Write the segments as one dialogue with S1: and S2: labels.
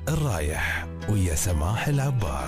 S1: الرايح ويا سماح العبار.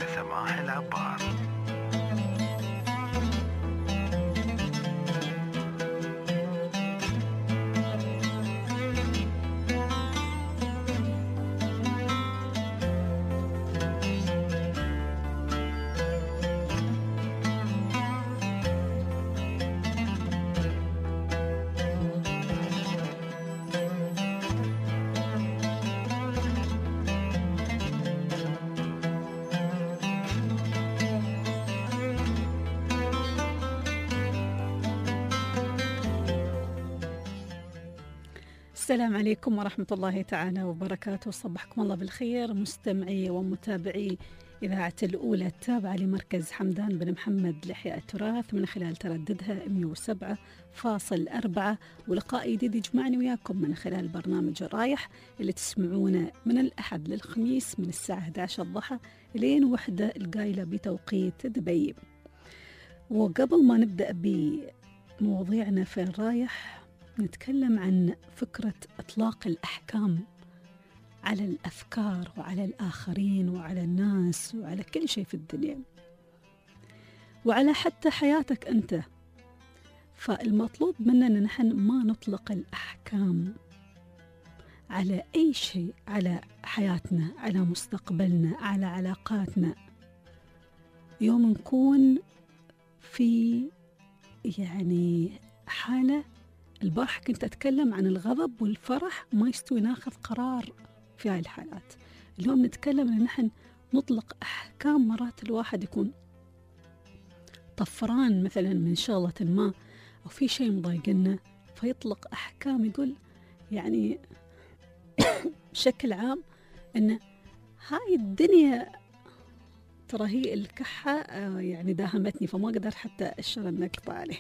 S2: السلام عليكم ورحمة الله تعالى وبركاته. صبحكم الله بالخير مستمعي ومتابعي إذاعة الأولى التابعة لمركز حمدان بن محمد لإحياء التراث من خلال ترددها 107.4، ولقاء جديد يجمعني وياكم من خلال برنامج الرايح اللي تسمعونه من الأحد للخميس من الساعة 11 الضحى لين 1 القايلة بتوقيت دبي. وقبل ما نبدأ بمواضيعنا في الرايح نتكلم عن فكرة إطلاق الأحكام على الأفكار وعلى الآخرين وعلى الناس وعلى كل شيء في الدنيا وعلى حتى حياتك أنت. فالمطلوب مننا نحن ما نطلق الأحكام على أي شيء، على حياتنا، على مستقبلنا، على علاقاتنا. يوم نكون في حالة، البارحة كنت أتكلم عن الغضب والفرح، ما يستوي ناخذ قرار في هاي الحالات. اليوم نتكلم أن نحن نطلق أحكام. مرات الواحد يكون طفران مثلا من شغلة ما أو في شيء مضايقنا فيطلق أحكام، يقول بشكل عام أن هاي الدنيا ترى هي الكحة داهمتني فما قدر حتى أشر النقطة عليه.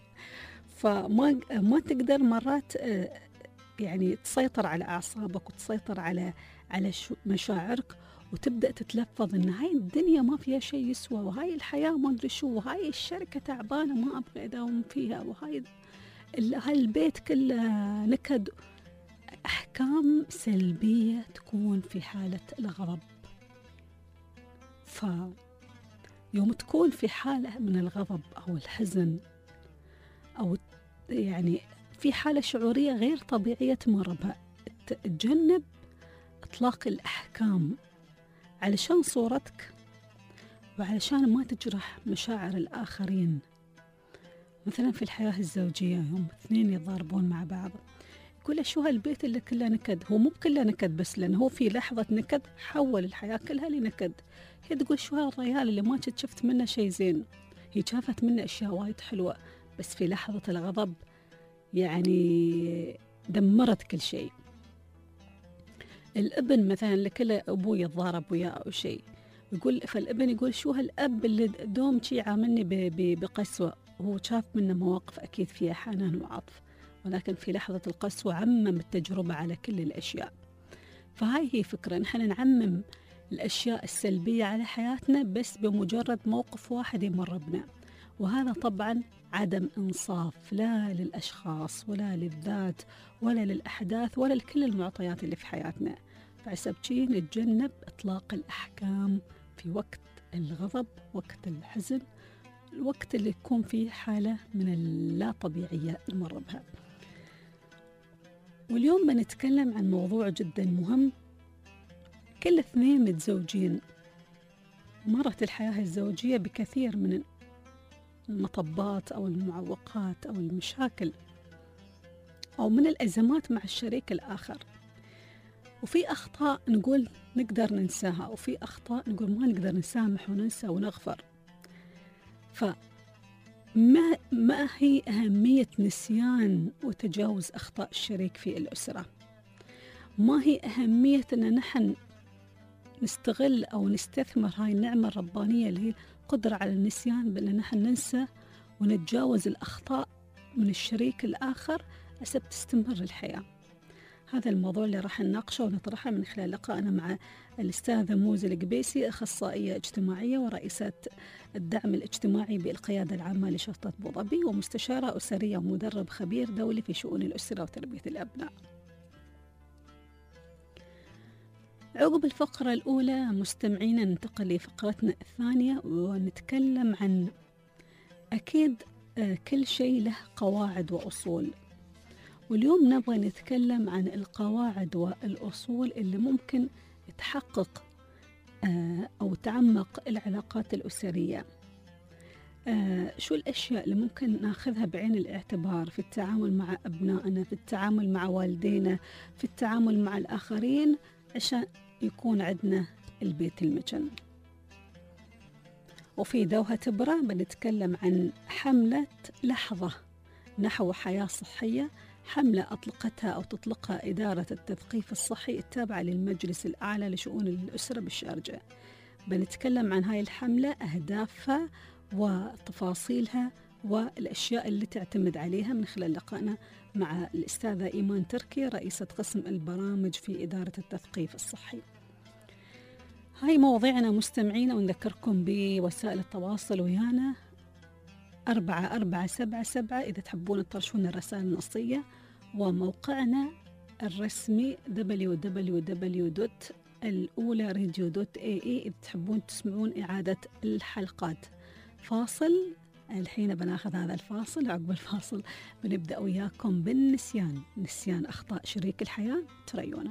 S2: فما تقدر مرات تسيطر على أعصابك وتسيطر على مشاعرك وتبدأ تتلفظ إن هاي الدنيا ما فيها شيء يسوى، وهاي الحياة ما أدري شو، وهاي الشركة تعبانة ما أبغى أداوم فيها، وهاي البيت كله نكد. أحكام سلبية تكون في حالة الغضب. فيوم تكون في حالة من الغضب أو الحزن أو في حالة شعورية غير طبيعية تمر بها، تجنب إطلاق الأحكام علشان صورتك وعلشان ما تجرح مشاعر الآخرين. مثلا في الحياة الزوجية يوم اثنين يتضاربون مع بعض، يقول شو هالبيت اللي كله نكد. هو مو كله نكد بس، لأنه هو في لحظة نكد حول الحياة كلها لنكد. هي تقول شو هالرجال اللي ما شفت منه شيء زين، هي شافت منه أشياء وايد حلوة بس في لحظة الغضب دمرت كل شيء. الابن مثلا اللي كله أبوه يتضارب وياه أو شيء، فالابن يقول شو هالأب اللي دوم شي عاملني بقسوة. وهو شاف منه مواقف أكيد فيها حنان وعطف، ولكن في لحظة القسوة عمم التجربة على كل الأشياء. فهاي هي فكرة، نحن نعمم الأشياء السلبية على حياتنا بس بمجرد موقف واحد يمر بنا، وهذا طبعا عدم إنصاف لا للأشخاص ولا للذات ولا للأحداث ولا لكل المعطيات اللي في حياتنا. فحسب شيء نتجنب إطلاق الأحكام في وقت الغضب، وقت الحزن، الوقت اللي يكون فيه حالة من اللا طبيعية نمر بها. واليوم بنتكلم عن موضوع جدا مهم. كل اثنين متزوجين مرت الحياة الزوجية بكثير من المطبات أو المعوقات أو المشاكل أو من الأزمات مع الشريك الآخر، وفي أخطاء نقول نقدر ننساها وفي أخطاء نقول ما نقدر نسامح وننسى ونغفر. فما هي أهمية نسيان وتجاوز أخطاء الشريك في الأسرة؟ ما هي أهمية أن نحن نستغل أو نستثمر هاي النعمة الربانية اللي هي القدرة على النسيان، بأن نحن ننسى ونتجاوز الأخطاء من الشريك الآخر حسب تستمر الحياة. هذا الموضوع اللي راح نناقشه ونطرحه من خلال لقائنا مع الأستاذة موزة القبيسي، أخصائية اجتماعية ورئيسة الدعم الاجتماعي بالقيادة العامة لشرطة أبو ظبي، ومستشارة أسرية ومدرب خبير دولي في شؤون الأسرة وتربية الأبناء. عقب الفقرة الأولى مستمعينا ننتقل لفقرتنا الثانية ونتكلم عن أكيد كل شيء له قواعد وأصول، واليوم نبغى نتكلم عن القواعد والأصول اللي ممكن تحقق أو تعمق العلاقات الأسرية. شو الأشياء اللي ممكن ناخذها بعين الاعتبار في التعامل مع أبنائنا، في التعامل مع والدينا، في التعامل مع الآخرين، عشان يكون عندنا البيت المجن. وفي دوها تبرة بنتكلم عن حملة لحظة نحو حياة صحية، حملة أطلقتها أو تطلقها إدارة التثقيف الصحي التابعة للمجلس الأعلى لشؤون الأسرة بالشارجة. بنتكلم عن هاي الحملة، أهدافها وتفاصيلها والأشياء اللي تعتمد عليها من خلال لقائنا مع الأستاذة إيمان تركي رئيسة قسم البرامج في إدارة التثقيف الصحي. هاي مواضيعنا مستمعين، ونذكركم بوسائل التواصل ويانا 4477 إذا تحبون ترشون الرسائل النصية، وموقعنا الرسمي www.الأولى.radio.ae إذا تحبون تسمعون إعادة الحلقات. فاصل الحين بناخذ هذا الفاصل، عقب الفاصل بنبدأ وياكم بالنسيان، نسيان أخطاء شريك الحياة. تريونا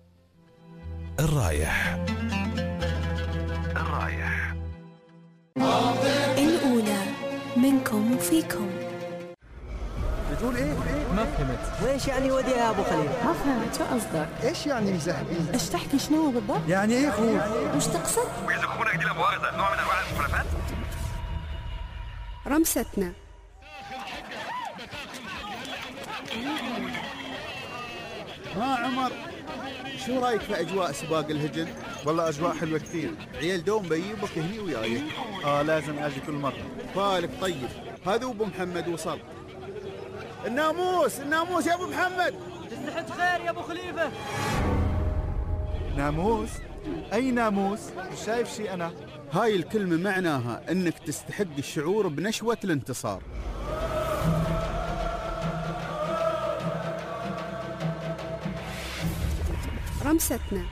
S1: الرايح
S3: الأولى منكم وفيكم.
S4: بتقول ايه؟
S5: ما فهمت.
S6: وإيش يعني ودي يا أبو خليل؟
S7: ما فهمت شو قصدك؟
S4: ايش يعني مزهقين؟
S7: إيش تحكي شنو بالضبط؟
S4: يعني ايه خوف؟
S7: وش تقصد؟
S8: ويزخونك دي لمؤاخذة نوع من انواع المخالفات.
S3: رمستنا.
S9: ها عمر، شو رايك في اجواء سباق الهجن؟
S4: والله اجواء حلوه كثير.
S9: عيال دوم بيجيبك هني وياي.
S4: لازم اجي كل مره.
S9: فالك طيب، هذا ابو محمد وصل. الناموس يا ابو محمد.
S6: تصلحت خير يا أبو خليفة.
S4: ناموس؟ اي ناموس؟ مش شايف شيء انا.
S9: هاي الكلمه معناها انك تستحق الشعور بنشوه الانتصار.
S3: رمستنا.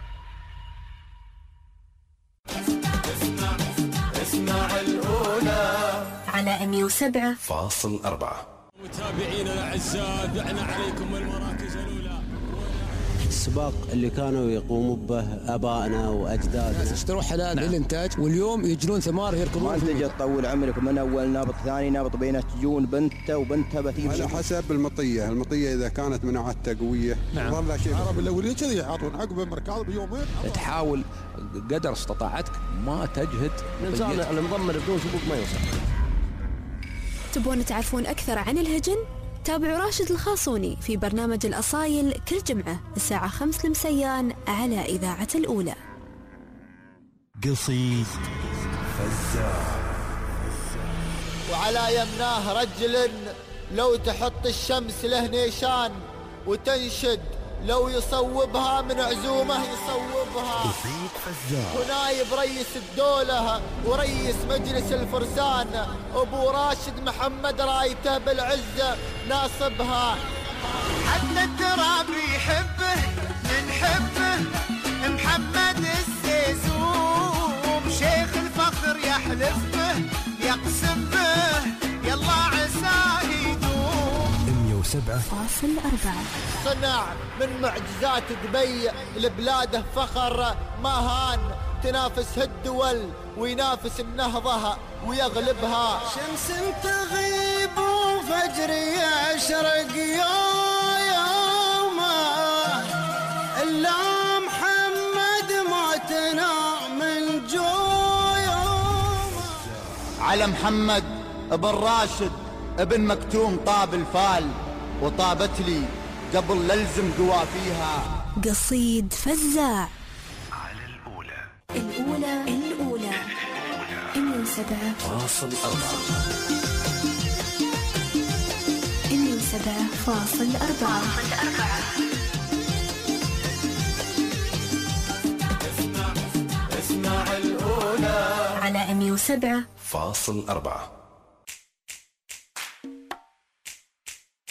S10: اسمع الأولى
S3: على 107.4.
S10: متابعينا الأعزاء، دعنا عليكم المراكز الأولى.
S6: السباق اللي كانوا يقوموا به آبائنا وأجدادنا،
S10: اشتروا حلال للإنتاج، واليوم يجرون ثمار يركضون.
S11: ما تجي تطول عمرك، من أول نابط ثاني نابط بينات تجون بنته وبنتها بتجيب.
S12: على حسب المطية إذا كانت مناعتها قوية.
S10: نعم.
S12: والله شيء
S4: العرب الأولين كذي يحطون عقب المركض بيومين.
S10: تحاول قدر استطاعتك ما تجهد.
S6: الإنسان المضمر بدون سبوق ما يوصل.
S3: تبون تعرفون أكثر عن الهجن؟ تابعوا راشد الخاصوني في برنامج الأصايل كل جمعة الساعة 5 المسيان على إذاعة الأولى.
S1: قصيد فزاع.
S13: وعلى يمناه رجل لو تحط الشمس له نيشان، وتنشد لو يصوبها من عزومه يصوبها.
S1: قصيد فزاع.
S13: ونايب رئيس الدولة ورئيس مجلس الفرسان أبو راشد محمد رايته بالعزة ناصبها. حتى التراب يحبه نحبه محمد السيسوم، شيخ الفخر يحلف به يقسم به يلا عساه يدوم.
S3: 107.4.
S13: صنع من معجزات دبي لبلاده فخر، ما هان تنافس الدول وينافس النهضة ويغلبها.
S14: شمس تغيب وفجر يشرق يوم إلا محمد موتنا من جويوم.
S13: على محمد ابن راشد ابن مكتوم طاب الفال، وطابت لي قبل للزم قوافيها.
S3: قصيد فزاع
S1: على الأولى
S3: 107.4. 107.4.
S10: اسمع الأولى
S3: على
S1: 107.4.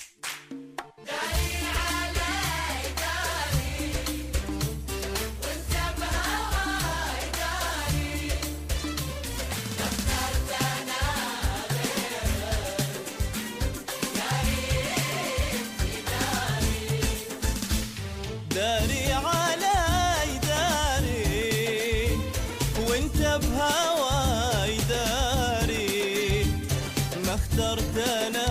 S10: وانت
S5: اخترت انا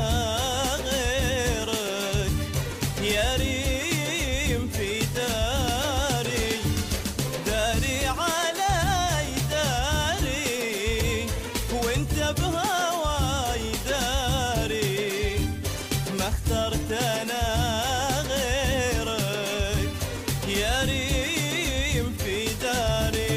S5: غيرك يا ريم في داري، داري علي داري وانت بهواي داري، ما اخترت انا غيرك يا ريم في داري.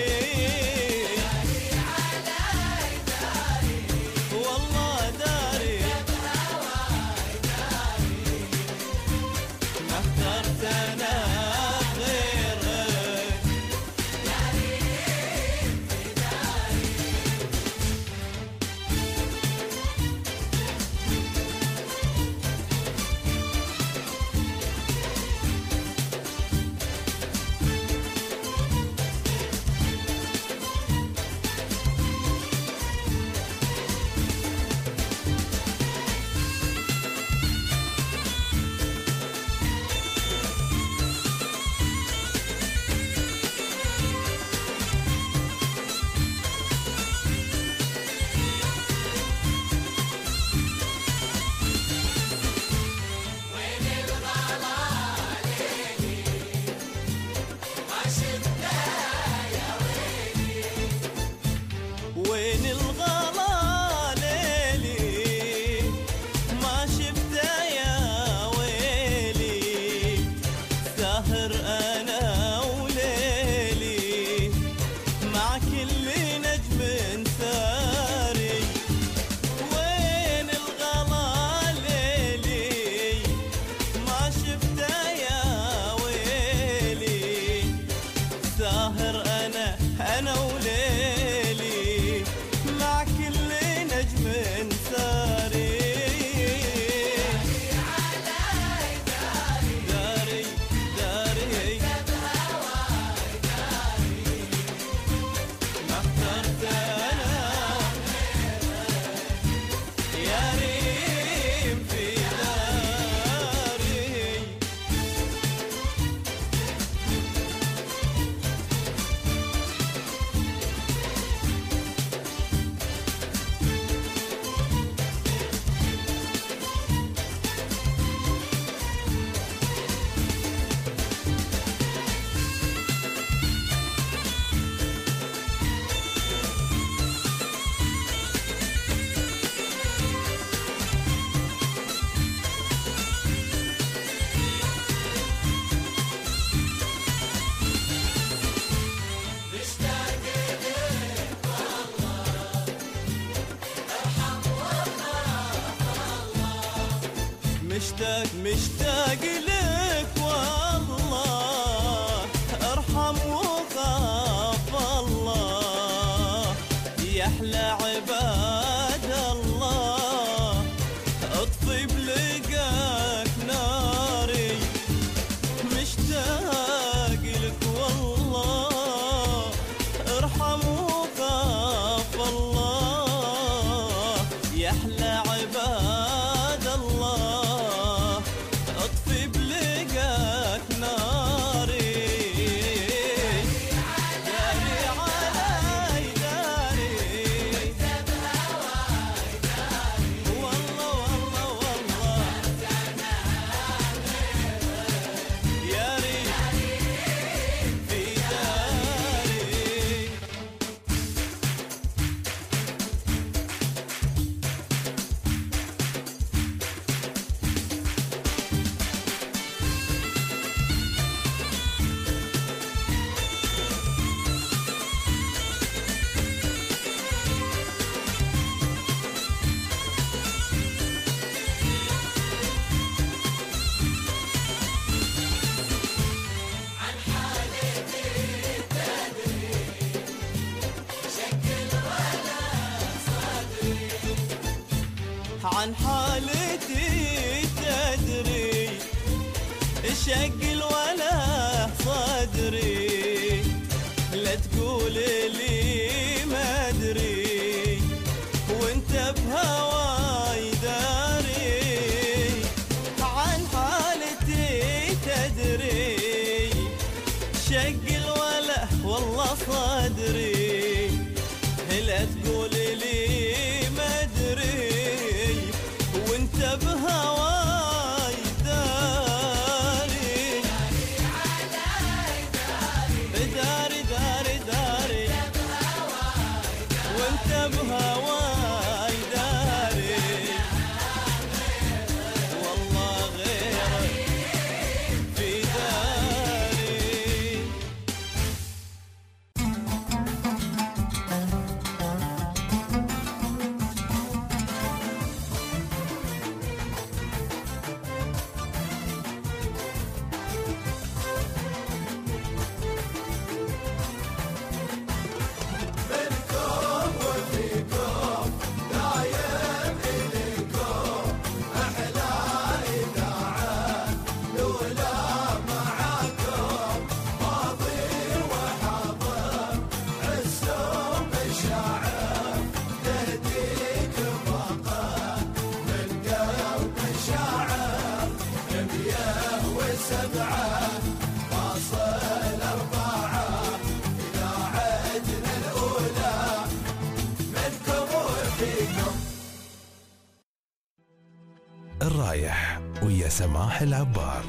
S5: وين الغلا ليلي ما شفته يا ويلي، ساهر انا وليلي مع كل نجم ساري. وين الغلا ليلي ما شفته يا ويلي، ساهر انا وليلي مع كل نجم ساري. داري داري ما اخترت انا يا ريم في داري. مشتاق لك والله، ارحم وخاف الله، يا احلى عباد الله اطفي بلقاك ناري. مشتاق لك والله، ارحم وخاف الله، يا احلى عباد الله اطفي بلقاك ناري. داري علي داري والله والله والله يا ريت في داري. عن حالتي تدري، شق الولا صدري، لا تقول لي ما ادري وانت بهواي داري. عن حالتي تدري، شق الولا والله صدري، لا تقول لي ما ادري
S1: الرايح ويا سماح العبار.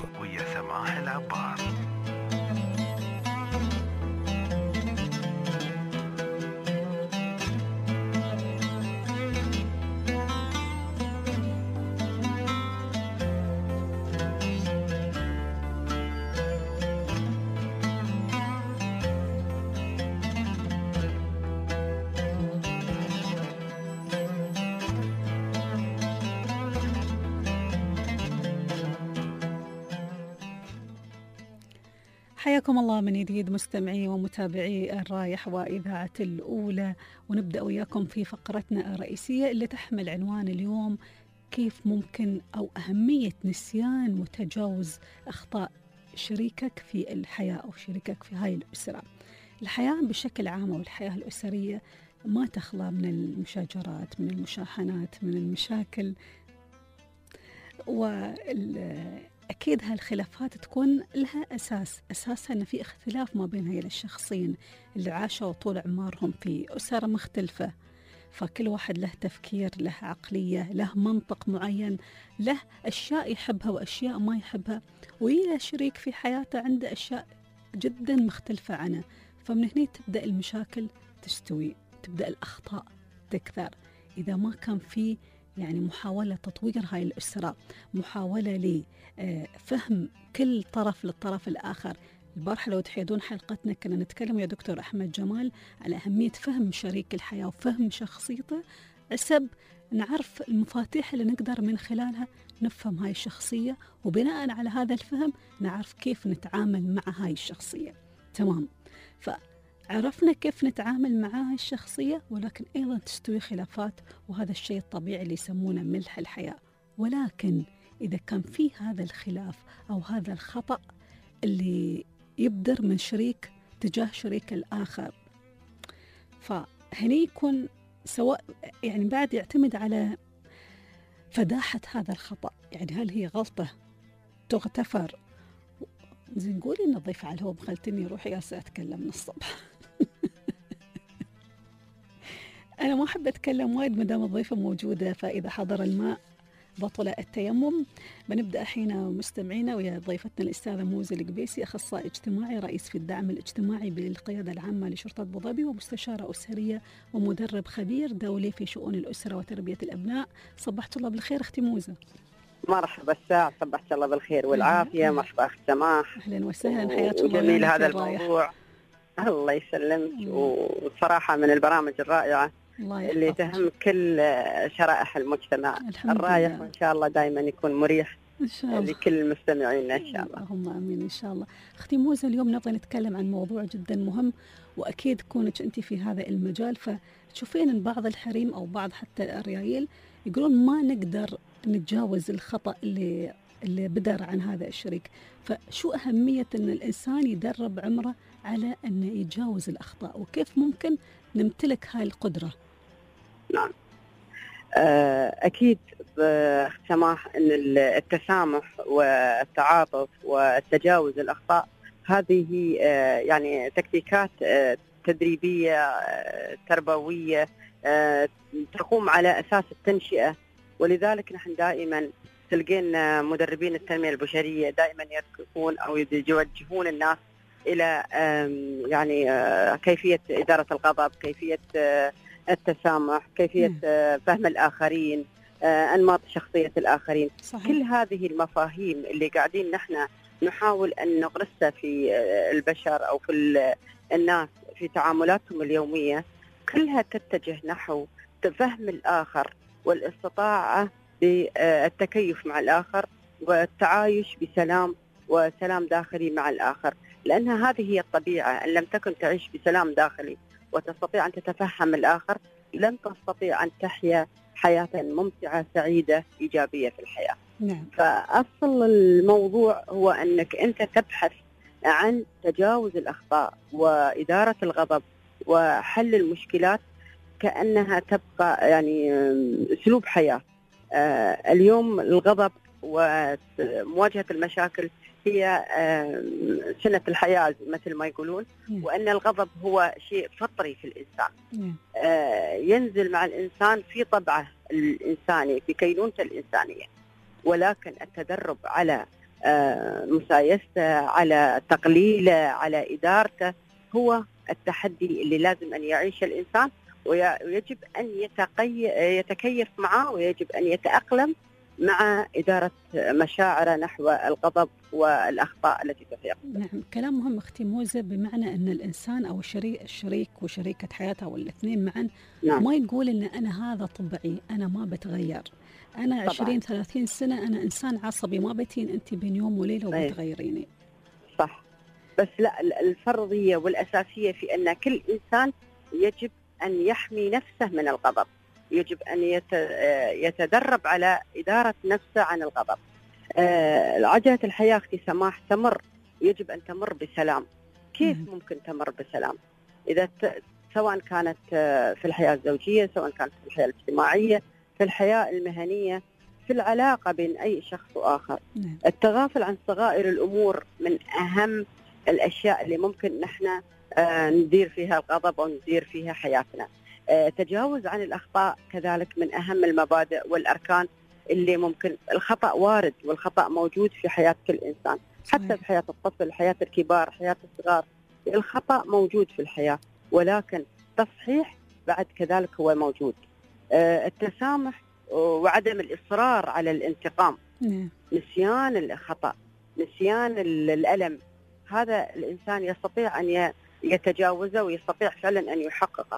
S2: حياكم الله من جديد مستمعي ومتابعي الرايح وإذاعة الأولى، ونبدأ وياكم في فقرتنا الرئيسية اللي تحمل عنوان اليوم: كيف ممكن أو أهمية نسيان وتجاوز أخطاء شريكك في الحياة أو شريكك في هاي الأسرة. الحياة بشكل عام والحياة الأسرية ما تخلى من المشاجرات، من المشاحنات، من المشاكل، أكيد هالخلافات تكون لها أساسها أن في اختلاف ما بين هاي الشخصين اللي عاشوا طول عمرهم في أسرة مختلفة، فكل واحد له تفكير، له عقلية، له منطق معين، له أشياء يحبها وأشياء ما يحبها، وإلى شريك في حياته عنده أشياء جدا مختلفة عنه. فمن هنا تبدأ المشاكل تستوي، تبدأ الأخطاء تكثر إذا ما كان في يعني محاولة تطوير هاي الأسرة، محاولة لفهم كل طرف للطرف الآخر. البارحة لو تحيدون حلقتنا كنا نتكلم يا دكتور أحمد جمال على أهمية فهم شريك الحياة وفهم شخصيته، عسب نعرف المفاتيح اللي نقدر من خلالها نفهم هاي الشخصية، وبناء على هذا الفهم نعرف كيف نتعامل مع هاي الشخصية. تمام، عرفنا كيف نتعامل مع هاي الشخصية، ولكن أيضا تستوي خلافات، وهذا الشيء الطبيعي اللي يسمونه ملح الحياة. ولكن إذا كان في هذا الخلاف أو هذا الخطأ اللي يبدر من شريك تجاه شريك الآخر، فهني يكون سواء يعني بعد يعتمد على فداحة هذا الخطأ، يعني هل هي غلطة تغتفر؟ زين قولي إن الضيفة على الهواء خلتني روحي يا أتكلم من الصبح. أنا ما أحب أتكلم وايد مدام الضيفة موجودة، فإذا حضر الماء بطل التيمم. بنبدأ حين مستمعينا ويا ضيفتنا الأستاذة موزة القبيسي، أخصائي اجتماعي، رئيس في الدعم الاجتماعي بالقيادة العامة لشرطة أبو ظبي، ومستشارة أسرية ومدرب خبير دولي في شؤون الأسرة وتربية الأبناء. صبحت الله بالخير أختي موزة.
S15: مرحبا الساعة، صبحت الله بالخير والعافية. مرحبا أخت سماح،
S2: أهلا وسهلا، حياكم الله.
S15: جميل هذا الموضوع، الله يسلمك. وصراحة من البرامج الرائعة اللي تهم كل شرائح المجتمع الرايح، وإن شاء الله دائما يكون مريح
S2: إن شاء الله
S15: لكل مستمعينا إن شاء الله.
S2: اللهم آمين إن شاء الله. أختي موزة، اليوم نبغى نتكلم عن موضوع جدا مهم، وأكيد كونك أنت في هذا المجال، فتشوفين أن بعض الحريم أو بعض حتى الريايل يقولون ما نقدر نتجاوز الخطأ اللي بدر عن هذا الشريك. فشو أهمية أن الإنسان يدرب عمره على أن يتجاوز الأخطاء، وكيف ممكن نمتلك هاي القدرة؟
S15: نعم، أكيد سماح أن التسامح والتعاطف وتجاوز الأخطاء هذه يعني تكتيكات تدريبية تربوية تقوم على أساس التنشئة. ولذلك نحن دائما تلقين مدربين التنمية البشرية دائما يركزون أو يوجهون الناس إلى يعني كيفية إدارة الغضب، كيفية التسامح، كيفية فهم الآخرين، أنماط شخصية الآخرين. صحيح. كل هذه المفاهيم اللي قاعدين نحن نحاول أن نغرسها في البشر أو في الناس في تعاملاتهم اليومية، كلها تتجه نحو فهم الآخر والاستطاعة بالتكيف مع الآخر والتعايش بسلام وسلام داخلي مع الآخر. لأن هذه هي الطبيعة، إن لم تكن تعيش بسلام داخلي وتستطيع أن تتفهم الآخر لن تستطيع أن تحيا حياة ممتعة سعيدة إيجابية في الحياة.
S2: نعم.
S15: فأصل الموضوع هو أنك أنت تبحث عن تجاوز الأخطاء وإدارة الغضب وحل المشكلات كأنها تبقى يعني أسلوب حياة. اليوم الغضب ومواجهة المشاكل هي سنة الحياة مثل ما يقولون، وأن الغضب هو شيء فطري في الإنسان، ينزل مع الإنسان في طبعه الإنساني، في كينونته الإنسانية. ولكن التدرب على مسايسته، على تقليله، على إدارته هو التحدي اللي لازم أن يعيش الإنسان، ويجب أن يتكيف معه، ويجب أن يتأقلم مع إدارة مشاعره نحو الغضب والأخطاء التي تفيق.
S2: نعم، كلام مهم أختي موزة، بمعنى أن الإنسان أو الشريك وشريكة حياته أو الاثنين معا
S15: نعم.
S2: ما يقول أن أنا هذا طبعي، أنا ما بتغير، أنا 20-30 سنة أنا إنسان عصبي، ما بتين أنت بين يوم وليلة وبتغيريني.
S15: صح، بس لا، الفرضية والأساسية في أن كل إنسان يجب أن يحمي نفسه من الغضب، يجب أن يتدرب على إدارة نفسه عن الغضب. عجلة الحياة أختي سماح تمر، يجب أن تمر بسلام. كيف ممكن تمر بسلام؟ إذا سواء كانت في الحياة الزوجية، سواء كانت في الحياة الاجتماعية، في الحياة المهنية، في العلاقة بين أي شخص وآخر. التغافل عن صغائر الأمور من أهم الأشياء اللي ممكن نحن ندير فيها الغضب أو ندير فيها حياتنا. تجاوز عن الأخطاء كذلك من أهم المبادئ والأركان اللي ممكن. الخطأ وارد والخطأ موجود في حياة كل إنسان، حتى في حياة الطفل، حياة الكبار، حياة الصغار، الخطأ موجود في الحياة، ولكن تصحيح بعد كذلك هو موجود. التسامح وعدم الإصرار على الانتقام، نسيان الخطأ، نسيان الألم، هذا الإنسان يستطيع أن يتجاوزه ويستطيع فعلا أن يحققه.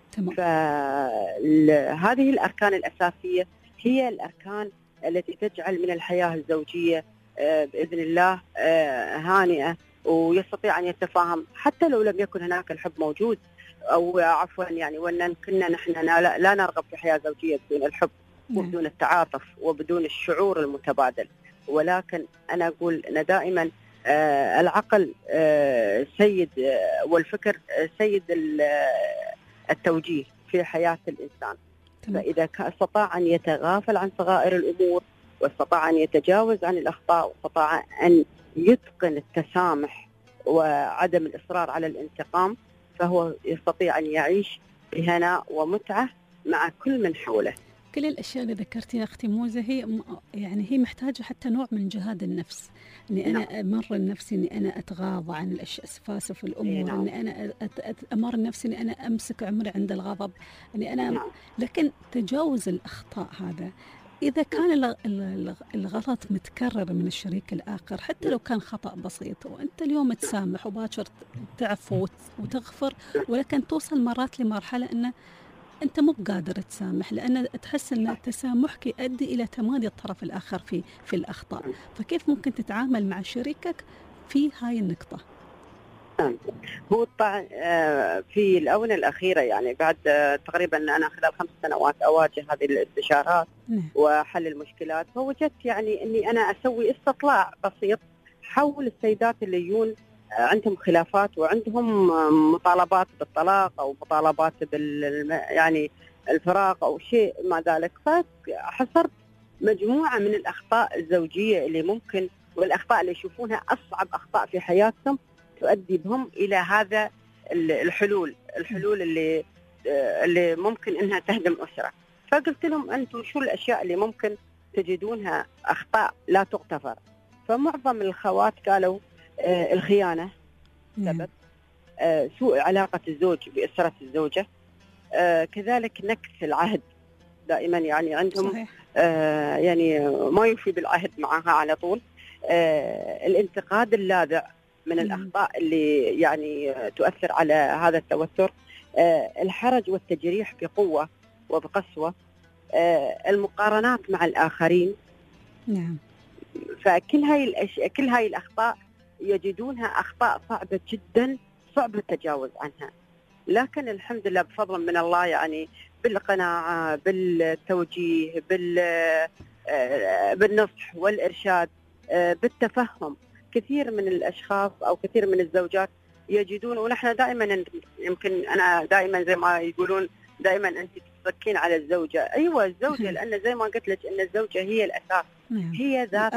S15: فهذه الأركان الأساسية هي الأركان التي تجعل من الحياة الزوجية بإذن الله هانئة، ويستطيع أن يتفاهم حتى لو لم يكن هناك الحب موجود، أو عفوا يعني وأن كنا نحن لا نرغب في حياة زوجية بدون الحب وبدون التعاطف وبدون الشعور المتبادل. ولكن أنا أقول أن دائما العقل سيد والفكر سيد التوجيه في حياة الإنسان. فإذا استطاع أن يتغافل عن صغائر الأمور، واستطاع أن يتجاوز عن الأخطاء، واستطاع أن يتقن التسامح وعدم الإصرار على الانتقام، فهو يستطيع أن يعيش بهناء ومتعة مع كل من حوله.
S2: كل الأشياء اللي ذكرتيها أختي موزة هي محتاجة حتى نوع من جهاد النفس، إني أنا أمرن نفسي إني أنا أتغاضى عن الأسفاسف الأمور، إني أنا أمرن نفسي إني أنا أمسك عمري عند الغضب، إني أنا لكن تجاوز الأخطاء هذا إذا كان الغلط متكرر من الشريك الآخر، حتى لو كان خطأ بسيط، وأنت اليوم تسامح وباكر تعفو وتغفر، ولكن توصل مرات لمرحلة أنه أنت مو بقادر تسامح، لأن تحس أن تسامحك يؤدي إلى تمادي الطرف الآخر في الأخطاء. فكيف ممكن تتعامل مع شريكك في هاي النقطة؟
S15: هو في الآونة الأخيرة يعني بعد تقريبا أنا خلال 5 سنوات أواجه هذه الاستشارات وحل المشكلات، فوجدت يعني أني أنا أسوي استطلاع بسيط حول السيدات اللي يجون عندهم خلافات وعندهم مطالبات بالطلاق أو مطالبات يعني الفراق أو شيء ما ذلك. فحصرت مجموعة من الأخطاء الزوجية اللي ممكن، والأخطاء اللي يشوفونها أصعب أخطاء في حياتهم تؤدي بهم إلى هذا الحلول اللي ممكن إنها تهدم أسرة. فقلت لهم أنتم شو الأشياء اللي ممكن تجدونها أخطاء لا تغتفر؟ فمعظم الخوات قالوا الخيانة سبب، سوء علاقة الزوج بأسرة الزوجة، كذلك نكث العهد دائما، يعني عندهم يعني ما يوفي بالعهد معها على طول، الانتقاد اللاذع من الأخطاء اللي يعني تؤثر على هذا التوتر، الحرج والتجريح بقوة وبقسوة، المقارنات مع الآخرين.
S2: نعم.
S15: فكل هاي الأخطاء يجدونها أخطاء صعبة جدا، صعب التجاوز عنها. لكن الحمد لله بفضل من الله يعني بالقناعة، بالتوجيه، بالنصح والإرشاد، بالتفهم، كثير من الأشخاص أو كثير من الزوجات يجدون، ونحن دائما يمكن أنا دائما زي ما يقولون دائما أنت تفكين على الزوجة. أيوة الزوجة، لأن زي ما قلت لك أن الزوجة هي الأساس، هي ذات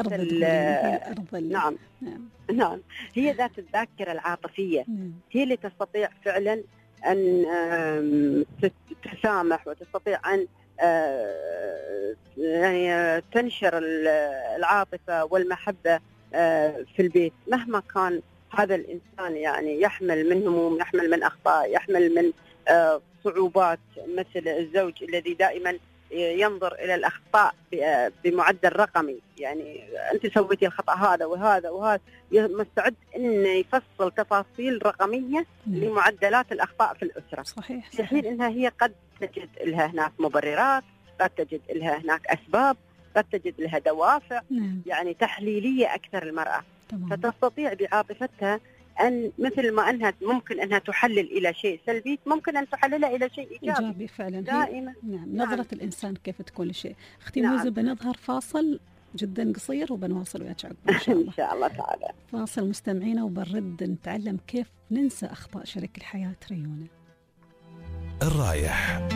S15: نعم هي ذات الذاكرة العاطفية، هي اللي تستطيع فعلا أن تسامح وتستطيع أن يعني تنشر العاطفة والمحبة في البيت، مهما كان هذا الإنسان يعني يحمل من هموم، يحمل من أخطاء، يحمل من صعوبات، مثل الزوج الذي دائما ينظر إلى الأخطاء بمعدل رقمي، يعني أنت سويتي الخطأ هذا وهذا وهذا، مستعد أنه يفصل تفاصيل رقمية لمعدلات الأخطاء في الأسرة.
S2: صحيح.
S15: في حين أنها هي قد تجد لها هناك مبررات، قد تجد لها هناك أسباب، قد تجد لها دوافع يعني تحليلية أكثر المرأة. فتستطيع بعاطفتها أن مثل ما أنها ممكن أنها تحلل إلى شيء سلبي، ممكن أن تحللها إلى شيء إيجابي
S2: فعلا
S15: دائما.
S2: نظرة الإنسان كيف تكون لشيء. أختي موزة، بنظهر فاصل جدا قصير وبنواصل وياك عقب إن شاء الله.
S15: إن شاء الله تعالى.
S2: فاصل مستمعينا، وبنرد نتعلم كيف ننسى أخطاء شريك الحياة. ريونا
S1: الرايح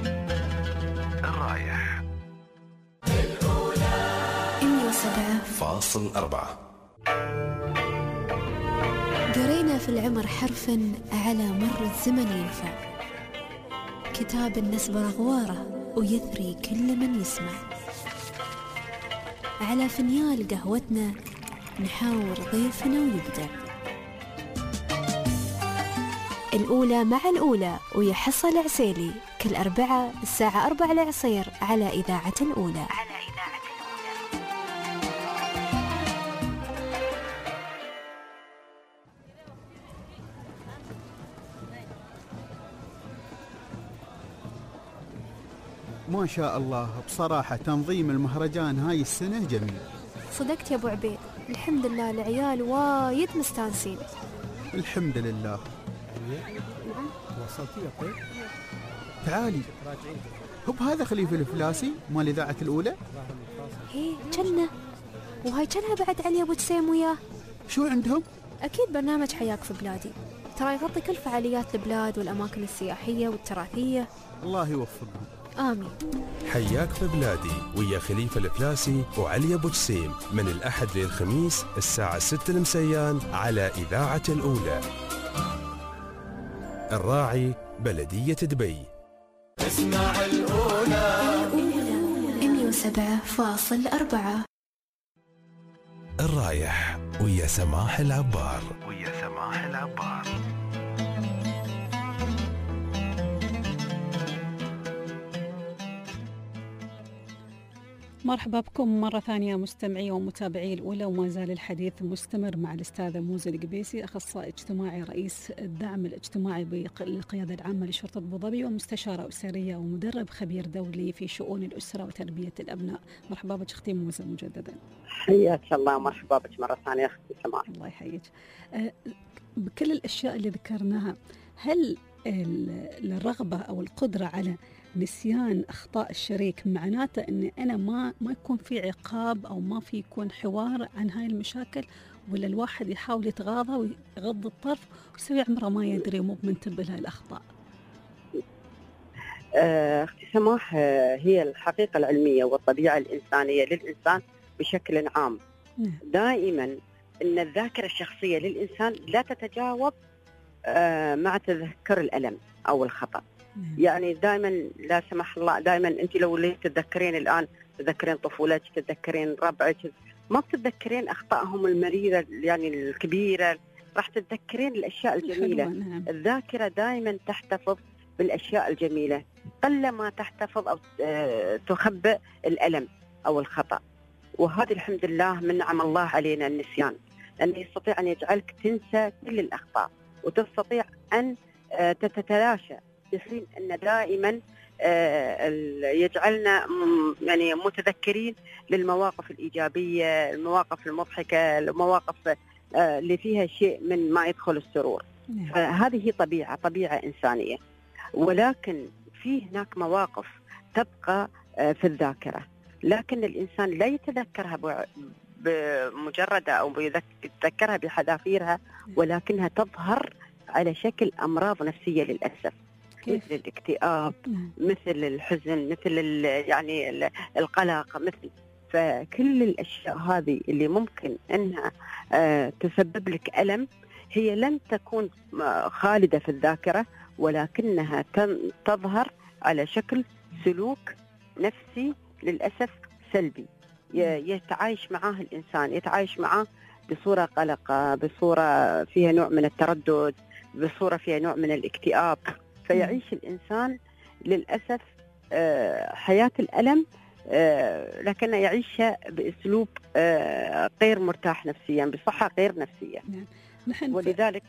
S1: 107.4.
S3: قرينا في العمر حرفا على مر الزمن ينفع، كتاب النسبر أغواره ويثري كل من يسمع. على فنيال قهوتنا نحاور ضيفنا ويبدع. الأولى مع الأولى ويحصل عسيلي كل أربعة الساعة 4 العصير على إذاعة الأولى.
S9: ما شاء الله، بصراحة تنظيم المهرجان هاي السنة جميل.
S3: صدقت يا أبو عبيد، الحمد لله العيال وايد مستانسين.
S9: الحمد لله.
S6: وصلتي يا طيب؟
S9: تعالي، هو هذا خليفة الفلاسي مال إذاعة الأولى؟
S3: هي جنة، وهاي جنها بعد علي أبو جسيم وياه.
S9: شو عندهم؟
S3: أكيد برنامج حياك في بلادي، ترى يغطي كل فعاليات البلاد والأماكن السياحية والتراثية.
S9: الله يوفقهم.
S3: آمين.
S1: حياك في بلادي ويا خليفة الفلاسي وعلي أبو جسيم من الأحد للخميس الساعة 6 المسيان على إذاعة الأولى. الراعي بلدية دبي.
S5: اسمع الأولى
S3: 107.4.
S1: الرايح ويا سماح العبار.
S2: مرحبا بكم مرة ثانية مستمعي ومتابعي الأولى، وما زال الحديث مستمر مع الأستاذة موزة القبيسي، أخصائي اجتماعي رئيس الدعم الاجتماعي بالقيادة العامة لشرطة أبو ظبي، ومستشارة أسرية ومدرب خبير دولي في شؤون الأسرة وتربية الأبناء. مرحبا بك أختي موزة مجددا.
S15: حياك الله، مرحبا بك مرة ثانية أختي سماح.
S2: الله يحييك. بكل الأشياء اللي ذكرناها، هل الرغبة أو القدرة على نسيان أخطاء الشريك معناته أن أنا ما يكون في عقاب أو ما في يكون حوار عن هاي المشاكل، ولا الواحد يحاول يتغاضى ويغض الطرف ويسوي عمره ما يدري ومو منتبه لهاي الأخطاء؟
S15: أختي سماح، هي الحقيقة العلمية والطبيعة الإنسانية للإنسان بشكل عام دائما أن الذاكرة الشخصية للإنسان لا تتجاوب مع تذكر الألم أو الخطأ. يعني دائما لا سمح الله، دائما أنت لو تتذكرين الآن، تتذكرين طفولتك، تتذكرين ربعك، ما تتذكرين أخطائهم المريرة يعني الكبيرة، راح تتذكرين الأشياء الجميلة. الذاكرة دائما تحتفظ بالأشياء الجميلة، قلما تحتفظ أو تخبئ الألم أو الخطأ. وهذا الحمد لله من نعم الله علينا النسيان، لأنه يستطيع أن يجعلك تنسى كل الأخطاء وتستطيع أن تتلاشى، في حين أن دائما يجعلنا يعني متذكرين للمواقف الإيجابية، المواقف المضحكة، المواقف اللي فيها شيء من ما يدخل السرور. فهذه طبيعة إنسانية، ولكن في هناك مواقف تبقى في الذاكرة، لكن الإنسان لا يتذكرها بمجردة أو يتذكرها بحذافيرها، ولكنها تظهر على شكل أمراض نفسية للأسف، مثل الاكتئاب، مثل الحزن، مثل يعني القلق، مثل. فكل الأشياء هذه اللي ممكن أنها تسبب لك ألم هي لن تكون خالدة في الذاكرة، ولكنها تظهر على شكل سلوك نفسي للأسف سلبي يتعايش معاه الإنسان، يتعايش معاه بصورة قلقة، بصورة فيها نوع من التردد، بصورة فيها نوع من الاكتئاب. فيعيش الإنسان للأسف حياة الألم، لكنه يعيشها بأسلوب غير مرتاح نفسيا، بصحة غير نفسية. ولذلك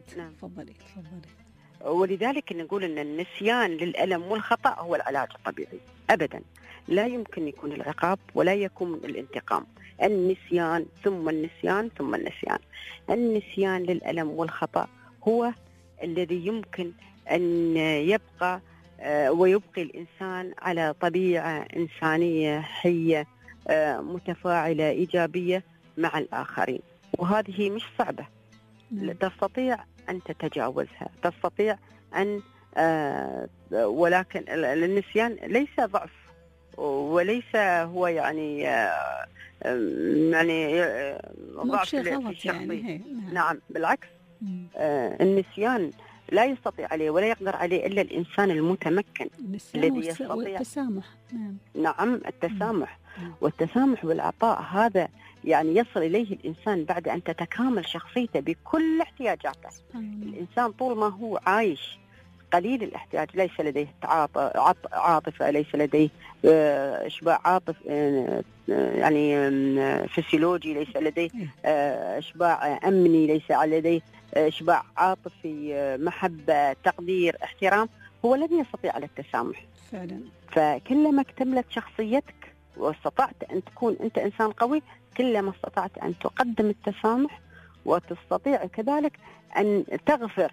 S15: ولذلك نقول أن النسيان للألم والخطأ هو العلاج الطبيعي. أبدا لا يمكن يكون العقاب ولا يكون الانتقام. النسيان ثم النسيان ثم النسيان. النسيان للألم والخطأ هو الذي يمكن أن يبقى ويبقي الإنسان على طبيعة إنسانية حية متفاعلة إيجابية مع الآخرين، وهذه مش صعبة. تستطيع أن تتجاوزها، تستطيع أن ولكن النسيان ليس ضعف وليس هو يعني ضعف في الشخصية. نعم بالعكس. النسيان لا يستطيع عليه ولا يقدر عليه إلا الإنسان المتمكن الذي يستطيع
S2: والتسامح.
S15: نعم التسامح والتسامح والعطاء، هذا يعني يصل إليه الإنسان بعد أن تتكامل شخصيته بكل احتياجاته. الإنسان طول ما هو عايش قليل الاحتياج، ليس لديه عاطفة، ليس لديه إشباع عاطف يعني فسيولوجي، ليس لديه إشباع أمني، ليس لديه إشباع عاطفي، محبة، تقدير، احترام، هو لن يستطيع على التسامح
S2: فعلا.
S15: فكلما اكتملت شخصيتك واستطعت أن تكون أنت إنسان قوي، كلما استطعت أن تقدم التسامح، وتستطيع كذلك أن تغفر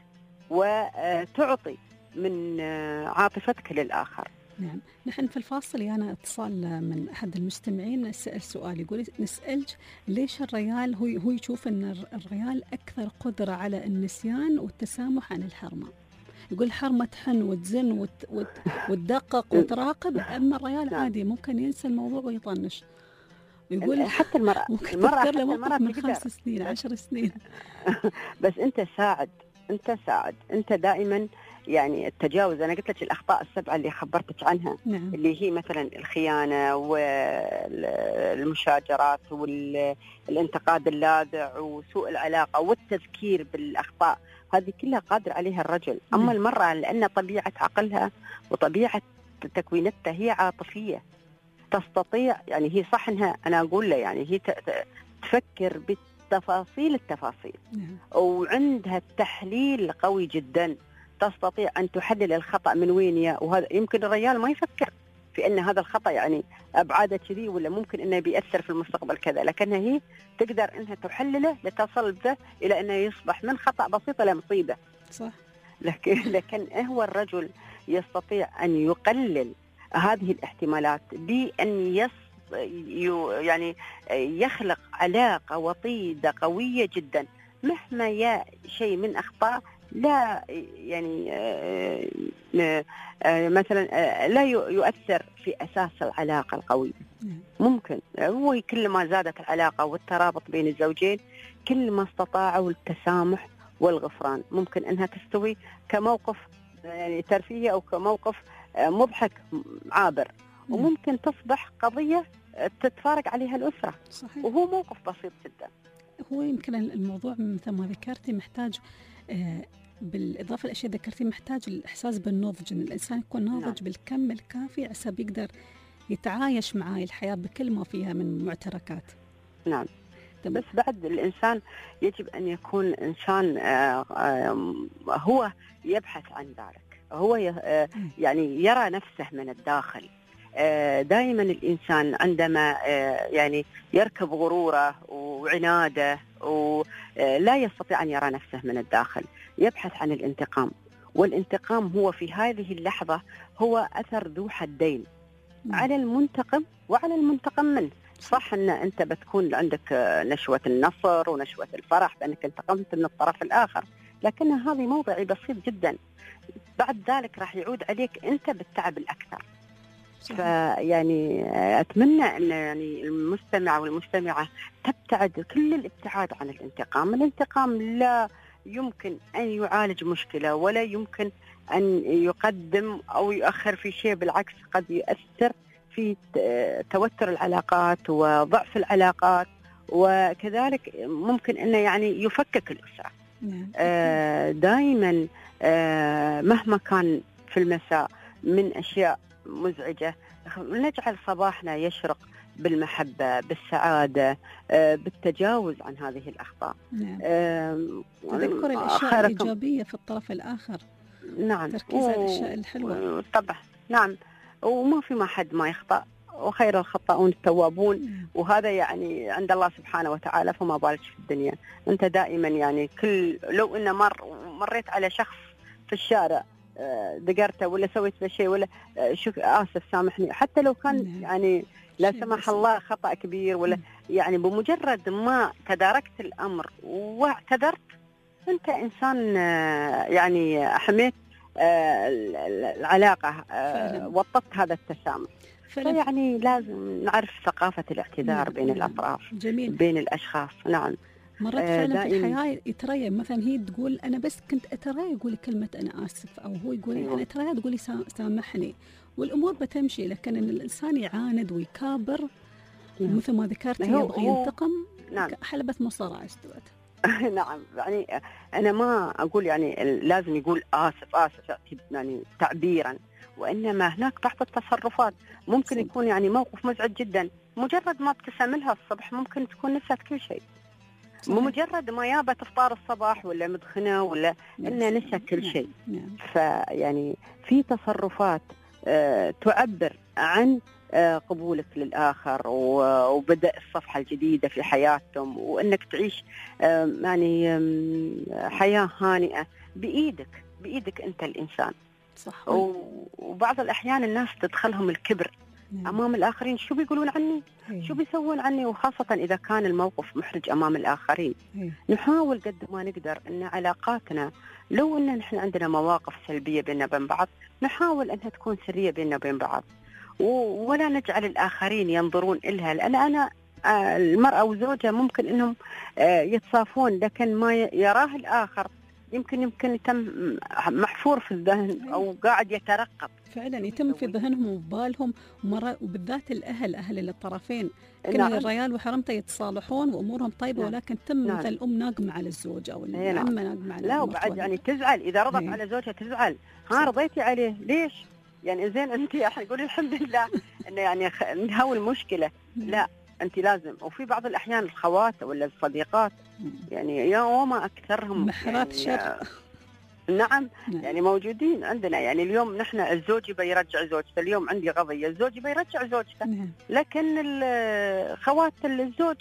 S15: وتعطي من عاطفتك للآخر.
S2: نعم. نحن في الفاصل أنا اتصال من أحد المستمعين سأل سؤال، يقول نسألك ليش الريال هو يشوف أن الريال أكثر قدرة على النسيان والتسامح عن الحرمة. يقول الحرمة تحن وتزن وتدقق وتراقب، أما الريال عادي ممكن ينسى الموضوع ويطنش. يقول
S15: حتى المرأة
S2: من 5 سنين 10 سنين.
S15: بس أنت ساعد، أنت دائما يعني التجاوز. أنا قلت لك الأخطاء 7 اللي خبرتك عنها.
S2: نعم.
S15: اللي هي مثلا الخيانة والمشاجرات والانتقاد اللاذع وسوء العلاقة والتذكير بالأخطاء، هذه كلها قادر عليها الرجل. أما المرأة لأن طبيعة عقلها وطبيعة تكوينتها هي عاطفية، تستطيع يعني هي صح إنها أنا أقول له يعني هي تفكر بالتفاصيل التفاصيل، وعندها التحليل قوي جدا، تستطيع أن تحلل الخطأ من وين وهذا يمكن الرجال ما يفكر في أن هذا الخطأ يعني أبعاده كذي ولا ممكن أنه بيأثر في المستقبل كذا، لكنها هي تقدر أنها تحلله لتصل به إلى أنه يصبح من خطأ بسيط إلى مصيبة.
S2: صح.
S15: لكن هو الرجل يستطيع أن يقلل هذه الاحتمالات بأن يعني يخلق علاقة وطيدة قوية جدا، مهما يا شيء من أخطاء لا يعني مثلا لا يؤثر في أساس العلاقة القوية. ممكن هو كل ما زادت العلاقة والترابط بين الزوجين كل ما استطاعوا التسامح والغفران، ممكن أنها تستوي كموقف يعني ترفيهي أو كموقف مضحك عابر، وممكن تصبح قضية تتفارق عليها الأسرة.
S2: صحيح.
S15: وهو موقف بسيط جدا.
S2: هو يمكن الموضوع مثل ما ذكرتي محتاج بالإضافة للأشياء ذكرتي محتاج الإحساس بالنضج، إن الإنسان يكون ناضج. نعم. بالكم الكافي عشان يقدر يتعايش مع الحياة بكل ما فيها من معتركات.
S15: نعم. بس بعد الإنسان يجب أن يكون إنسان هو يبحث عن ذلك، هو يعني يرى نفسه من الداخل. دائما الإنسان عندما يعني يركب غروره وعناده ولا يستطيع أن يرى نفسه من الداخل، يبحث عن الانتقام، والانتقام هو في هذه اللحظة هو أثر ذو حدين على المنتقم وعلى المنتقم منه. صح أن أنت بتكون عندك نشوة النصر ونشوة الفرح بأنك انتقمت من الطرف الآخر، لكن هذه موضعي بسيط جدا، بعد ذلك راح يعود عليك أنت بالتعب الأكثر. فيعني أتمنى أن يعني المستمع والمستمعة تبتعد كل الابتعاد عن الانتقام. الانتقام لا يمكن أن يعالج مشكلة ولا يمكن أن يقدم أو يؤخر في شيء، بالعكس قد يؤثر في توتر العلاقات وضعف العلاقات، وكذلك ممكن أنه يعني يفكك الأسرة. دائما مهما كان في المساء من أشياء مزعجة نجعل صباحنا يشرق بالمحبة، بالسعادة، بالتجاوز عن هذه الأخطاء.
S2: تذكر الأشياء الإيجابية في الطرف الآخر.
S15: نعم،
S2: تركيز على الأشياء الحلوة.
S15: طبعا نعم، وما في ما حد ما يخطأ، وخير الخطاؤون التوابون. وهذا يعني عند الله سبحانه وتعالى، فما بالك في الدنيا. أنت دائما يعني لو إن مريت على شخص في الشارع دقرته ولا سويت له شيء ولا آسف سامحني، حتى لو كان يعني لا سمح الله خطأ كبير ولا يعني بمجرد ما تداركت الأمر واعتذرت، أنت إنسان يعني حميت العلاقة، وطدت هذا التسامح. فيعني لازم نعرف ثقافة الاعتذار بين الأطراف،
S2: جميل.
S15: بين الأشخاص. نعم،
S2: مرات فعلا في الحياة يتريى، مثلا هي تقول أنا بس كنت أترى يقول كلمة أنا آسف، أو هو يقول أنا أترى تقولي سامحني، والأمور بتمشي. لكن إن الإنسان يعاند ويكابر مثل ما ذكرت يبغى ينتقم، حلبة مصارعة استوت.
S15: نعم، يعني أنا ما أقول يعني لازم يقول آسف يعني تعبيرا، وإنما هناك بعض التصرفات ممكن يكون يعني موقف مزعج جدا، مجرد ما ابتسم لها الصبح ممكن تكون نسيت كل شيء. مجرد ما يابت افطار الصباح ولا مدخنه ولا انه نسى كل شيء. فيعني في تصرفات تعبر عن قبولك للآخر وبدأ الصفحة الجديدة في حياتهم، وانك تعيش يعني حياة هانئة بإيدك انت الإنسان.
S2: صح.
S15: وبعض الأحيان الناس تدخلهم الكبر أمام الآخرين، شو بيقولون عني، شو بيسوون عني، وخاصة إذا كان الموقف محرج أمام الآخرين. نحاول قد ما نقدر أن علاقاتنا، لو أن نحن عندنا مواقف سلبية بيننا وبين بعض، نحاول أنها تكون سرية بيننا وبين بعض، ولا نجعل الآخرين ينظرون إلها. لأن أنا المرأة وزوجها ممكن أنهم يتصافون، لكن ما يراه الآخر يمكن يتم محفور في الذهن أو قاعد يترقب.
S2: فعلا يتم في ذهنهم وبالهم، وبالذات أهل الطرفين، كل الرجال وحرمته يتصالحون وأمورهم طيبة، ولكن تم مثل الأم ناقمة على الزوج أو العمة ناقمة على
S15: لا، وبعد يعني تزعل إذا رضت على زوجها، تزعل رضيتي عليه ليش؟ يعني زين أنت قولي الحمد لله إنه يعني نهاول المشكلة. لا، أنت لازم. وفي بعض الأحيان الخوات ولا الصديقات يعني يا وما أكثرهم
S2: محرات شر.
S15: نعم، يعني موجودين عندنا. يعني اليوم نحن الزوج يبي يرجع زوجته، اليوم عندي قضية الزوج يبي يرجع زوجته، لكن خوات الزوج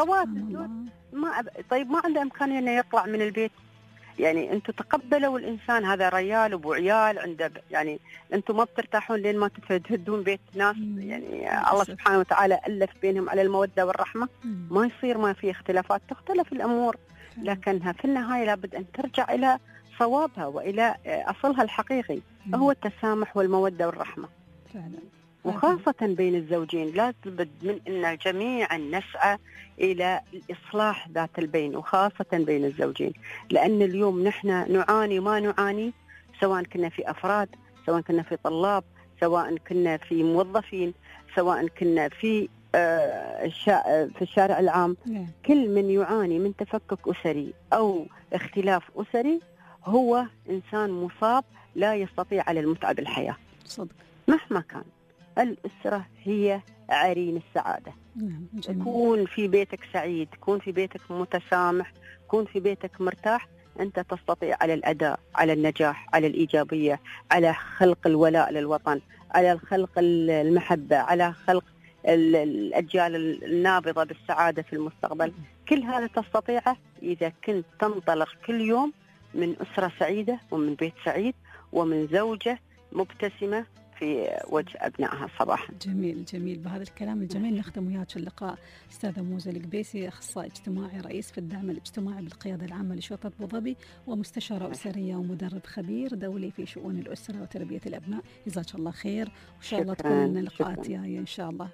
S15: طيب ما عنده إمكانية إنه يطلع من البيت. يعني أنتم تقبلوا الإنسان هذا ريال وأبو عيال عنده، يعني أنتم ما بترتاحون لين ما تهدون بيت ناس. يعني الله سبحانه وتعالى ألف بينهم على المودة والرحمة، ما يصير ما في اختلافات، تختلف الأمور، لكنها في النهاية لابد أن ترجع إلى صوابها وإلى أصلها الحقيقي، وهو التسامح والمودة والرحمة.
S2: فعلا.
S15: وخاصة بين الزوجين لابد من أن جميعا نسعى إلى الإصلاح ذات البين، وخاصة بين الزوجين. لأن اليوم نحن نعاني ما نعاني، سواء كنا في أفراد، سواء كنا في طلاب، سواء كنا في موظفين، سواء كنا في الشارع العام. كل من يعاني من تفكك أسري أو اختلاف أسري هو إنسان مصاب لا يستطيع على المتعة بالحياة.
S2: صدق.
S15: مهما كان الأسرة هي عرين السعادة. كون في بيتك سعيد، كون في بيتك متسامح، كون في بيتك مرتاح، أنت تستطيع على الأداء، على النجاح، على الإيجابية، على خلق الولاء للوطن، على خلق المحبة، على خلق الأجيال النابضة بالسعادة في المستقبل. كل هذا تستطيعه إذا كنت تنطلق كل يوم من أسرة سعيدة، ومن بيت سعيد، ومن زوجة مبتسمة في وجه أبنائها صباحا.
S2: جميل جميل. بهذا الكلام الجميل نختم وياك اللقاء. أستاذة موزة القبيسي، أخصائي اجتماعي، رئيس في الدعم الاجتماعي بالقيادة العامة لشرطة أبو ظبي، ومستشارة أسرية ومدرب خبير دولي في شؤون الأسرة وتربية الأبناء. جزاك الله خير، وإن شاء الله تكون لنا لقاءات جاية إن شاء الله.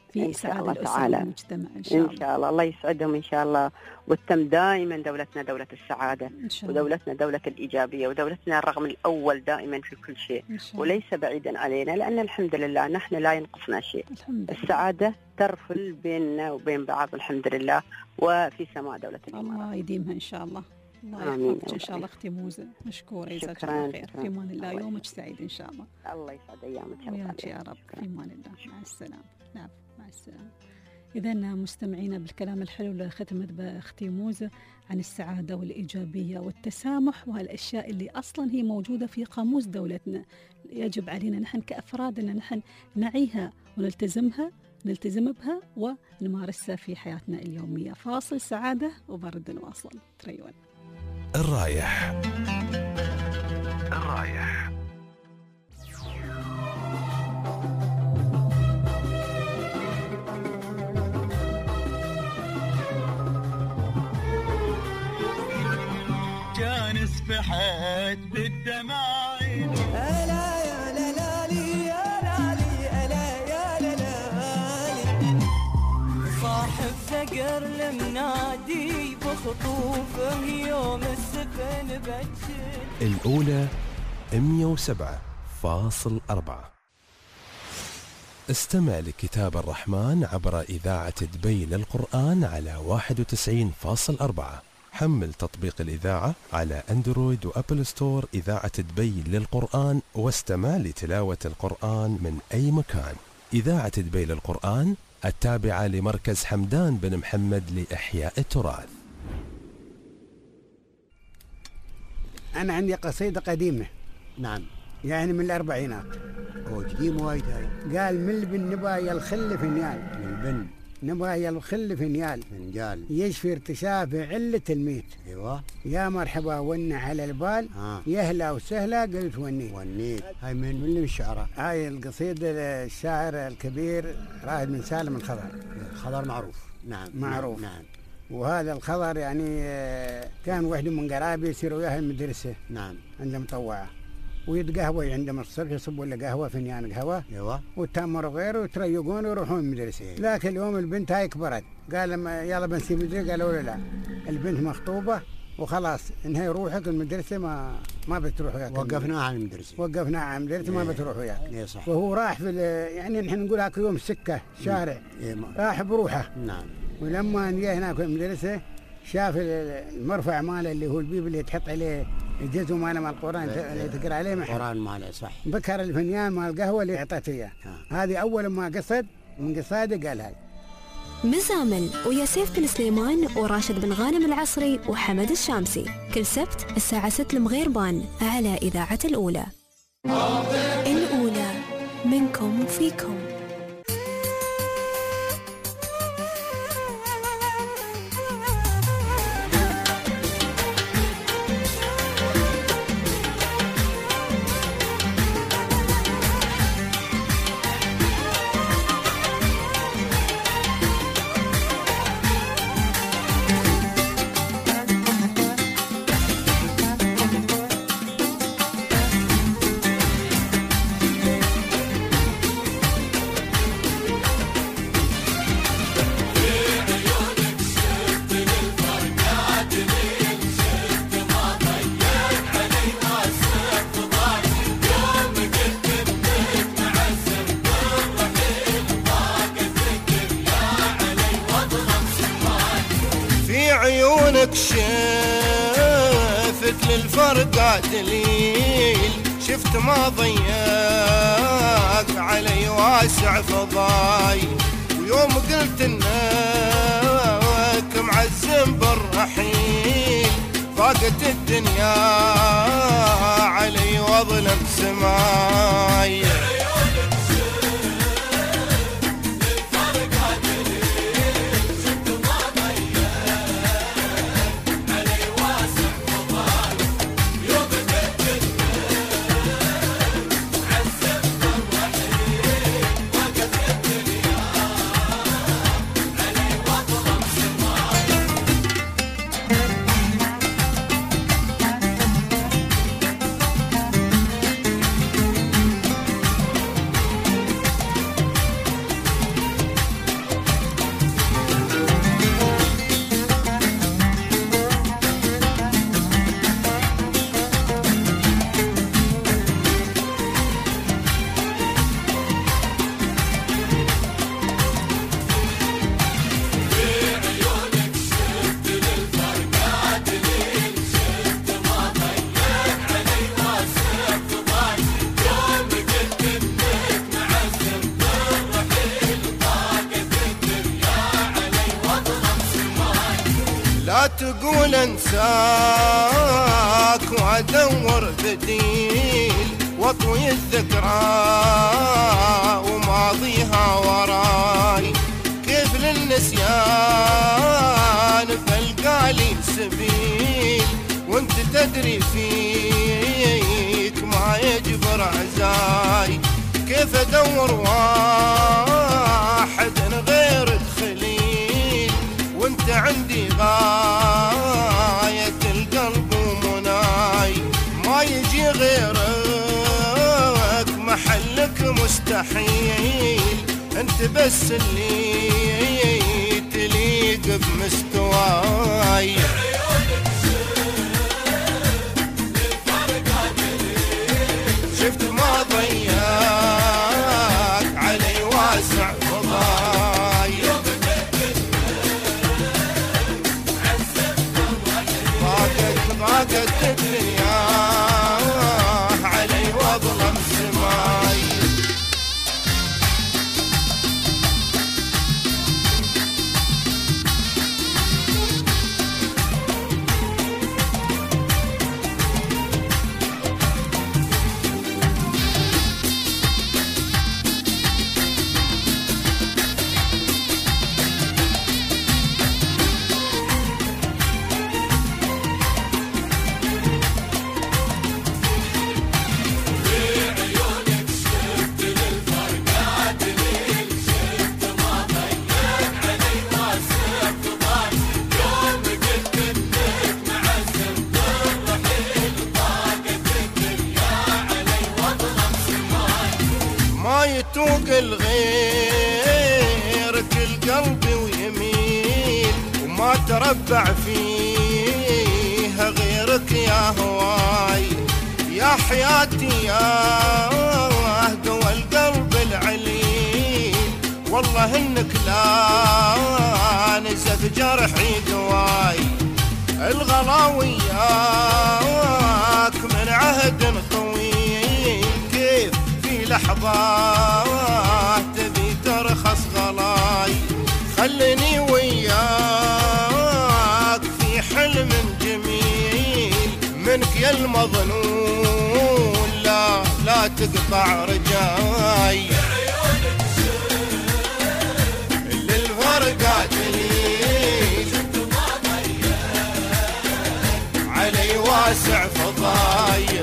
S2: في سعادة الأسرة والمجتمع إن شاء الله.
S15: إن شاء الله، الله يسعدهم إن شاء الله، وتتم دائما دولتنا دولة السعادة ودولتنا دولة الإيجابية، ودولتنا الرقم الأول دائما في كل شيء وليس بعيدا علينا، لأن الحمد لله نحن لا ينقصنا شيء. السعادة ترفل بيننا وبين بعض الحمد لله، وفي سماء دولة الإمارات.
S2: الله يديمها إن شاء الله. الله يحفظك إن شاء الله أختي موزة. مشكورة، جزاك الله خير. في أمان الله، يومك سعيد إن شاء الله.
S15: الله يسعد أيامك
S2: وياك يا رب. في أمان الله. مع السلامة. نعم مع السلامة. إذا مستمعينا بالكلام الحلو اللي ختمت بأختي موزة عن السعادة والإيجابية والتسامح وهالأشياء اللي أصلا هي موجودة في قاموس دولتنا، يجب علينا نحن كأفراد أن نحن نعيها ونلتزم بها ونمارسها في حياتنا اليومية. فاصل سعادة وبرد نواصل. تريون
S1: الرايح.
S14: كان سفحت بالدمايل ألا يا لالي يا لالي ألا يا لالي، صاحب ثقر المنادي بخطوفه يوم السفن بجل.
S1: الأولى 107.4. استمع لكتاب الرحمن عبر إذاعة دبي للقرآن على 91.4. حمل تطبيق الإذاعة على أندرويد وأبل ستور إذاعة دبي للقرآن، واستمع لتلاوة القرآن من أي مكان. إذاعة دبي للقرآن التابعة لمركز حمدان بن محمد لإحياء التراث.
S16: أنا عندي قصيدة قديمة.
S17: نعم.
S16: يعني من الأربعينات.
S17: قديم وايد هاي.
S16: قال من البن نبايا الخل فنيال.
S17: من البن
S16: نبايا الخل فنيال.
S17: فنجال.
S16: يشفي ارتشاف علة الميت.
S17: ايوه.
S16: يا مرحبا ون على البال. يهلا وسهلا قلت ونيت.
S17: هاي من الشعراء.
S16: هاي القصيدة الشاعر الكبير رائد بن سالم الخضر.
S17: الخضر معروف. نعم
S16: معروف.
S17: نعم.
S16: وهذا الخضر يعني كان واحد من قرابي يصيروا وياه المدرسة.
S17: نعم.
S16: عنده مطوعة ويتقهوى عندهم الصبح، يصبوا له قهوة فنيان قهوة.
S17: ايوه.
S16: وتمروا غيره ويتريقون ويروحون المدرسة. ذاك اليوم البنت هاي كبرت، قال لما يلا بنسيب المدرسة، قالوا لا البنت مخطوبة وخلاص انهي روحك المدرسة ما بتروح وياك.
S17: وقفناها عن المدرسة.
S16: ما بتروح وياك.
S17: ايه صح.
S16: وهو راح في يعني نحن نقول هاك يوم السكة شارع. راح بروحه.
S17: نعم.
S16: ولما جاء هناك المدرسة شاف المرفع ماله اللي هو البيب اللي تحط عليه الجزء ماله مال القرآن اللي تقرأ عليه
S17: القرآن ماله صح.
S16: بكر الفنيان مال القهوة اللي اعطته اياه. هذه أول ما قصد من قصاده قال هاي.
S3: مزامل ويا سيف بن سليمان وراشد بن غانم العصري وحمد الشامسي كل سبت الساعة 6 المغيربان على إذاعة الأولى. الأولى منكم وفيكم.
S14: عيونك شافت للفرقة دليل، شفت ما ضيق علي واسع فضاي، ويوم قلت انك معزم بالرحيل ضاقت الدنيا علي واظلم سماي. تقول انساك وادور بديل واطوي الذكرى وماضيها وراي، كيف للنسيان بلقالي سبيل وانت تدري فيك ما يجبر عزاي، كيف ادور واحد غيرك خليل وانت عندي غاية القلب ومناي، ما يجي غيرك محلك مستحيل، انت بس اللي تليق بمستواي. شفت ما ضياك علي واسع فضاي، ضاقت الدنيا علي واظلم سماي. يتوق الغير كل قلبي ويميل وما تربع فيها غيرك يا هواي، يا حياتي يا قوى القلب العليل، والله انك لا نزف جرحي دواي، الغلا وياك من عهد طويل، كيف في لحظات تبي ترخص غلاي، خلني وياك في حلم جميل منك يا المظنون، لا تقطع رجاي، للفرقات علي واسع فضاي،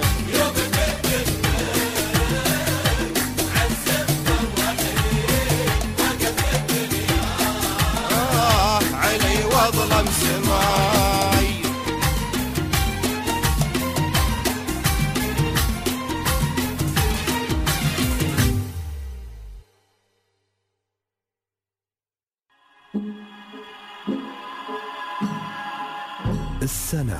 S14: علي واظلم سماي.
S1: السنة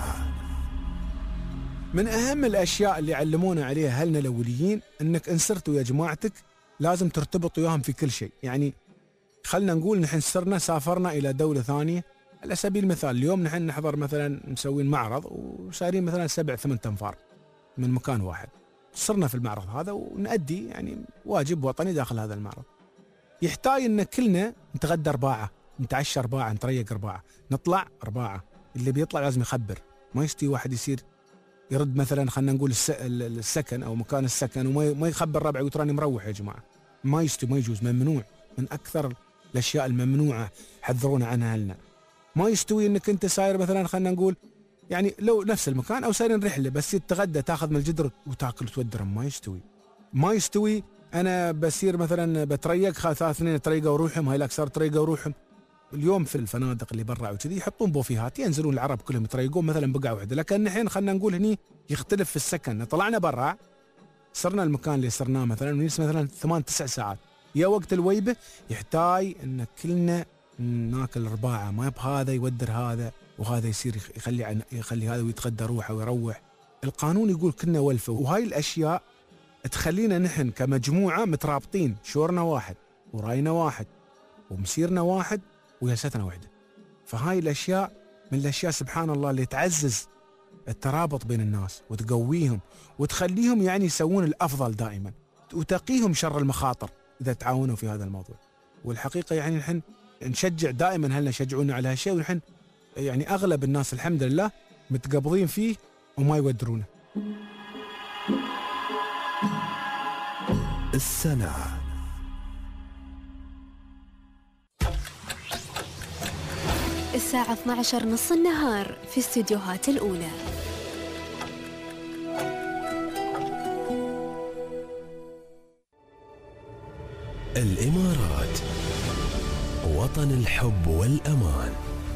S18: من أهم الأشياء اللي علمونا عليها أهلنا الأوليين أنك إن سرت ويا جماعتك لازم ترتبط وياهم في كل شيء. يعني خلنا نقول نحن سافرنا إلى دولة ثانية على سبيل المثال، اليوم نحن نحضر مثلا مسوين معرض وسايرين مثلا 7-8 أنفار من مكان واحد، صرنا في المعرض هذا ونأدي يعني واجب وطني داخل هذا المعرض، يحتاج أن كلنا نتغدى 4، نتعشى 4، نتريق 4، نطلع 4، اللي بيطلع لازم يخبر، ما يستوي واحد يصير يرد مثلا خلنا نقول السكن أو مكان السكن وما يخبر ربعه وتراني مروح. يا جماعة ما يستوي، ما يجوز، ممنوع، من أكثر الأشياء الممنوعة حذرونا عنها لنا. ما يستوي أنك أنت ساير مثلا خلنا نقول يعني لو نفس المكان أو سايرين رحلة بس تتغدى تاخذ من الجدر وتاكل وتودرم، ما يستوي أنا بسير مثلا بتريق 3 2 تريقوا وروحهم، هاي الأكثر تريقوا وروحهم. اليوم في الفنادق اللي برا وكذي يحطون بوفيهات ينزلون العرب كلهم يتريقون مثلا بقعة واحدة، لكن نحن خلنا نقول هني يختلف في السكن، طلعنا برا صرنا المكان اللي صرناه مثلا ونجلس مثلا 8-9 ساعات، يا وقت الويبة يحتاج ان كلنا ناكل 4، ما بهذا يودر هذا وهذا يصير يخلي هذا ويتغدى روحه ويروح. القانون يقول كلنا ولفه، وهاي الاشياء تخلينا نحن كمجموعة مترابطين، شورنا واحد وراينا واحد ومسيرنا واحد وياستنا واحدة. فهاي الاشياء من الاشياء سبحان الله اللي تعزز الترابط بين الناس وتقويهم وتخليهم يعني يسوون الافضل دائما وتقيهم شر المخاطر اذا تعاونوا في هذا الموضوع. والحقيقة يعني نحن نشجع دائما، هلنا يشجعونا على هالشيء، ونحن يعني أغلب الناس الحمد لله متقبضين فيه وما يودرونه.
S1: السنة
S3: الساعة 12 نص النهار في استديوهات الأولى.
S1: الإمارات، وطن الحب والأمان.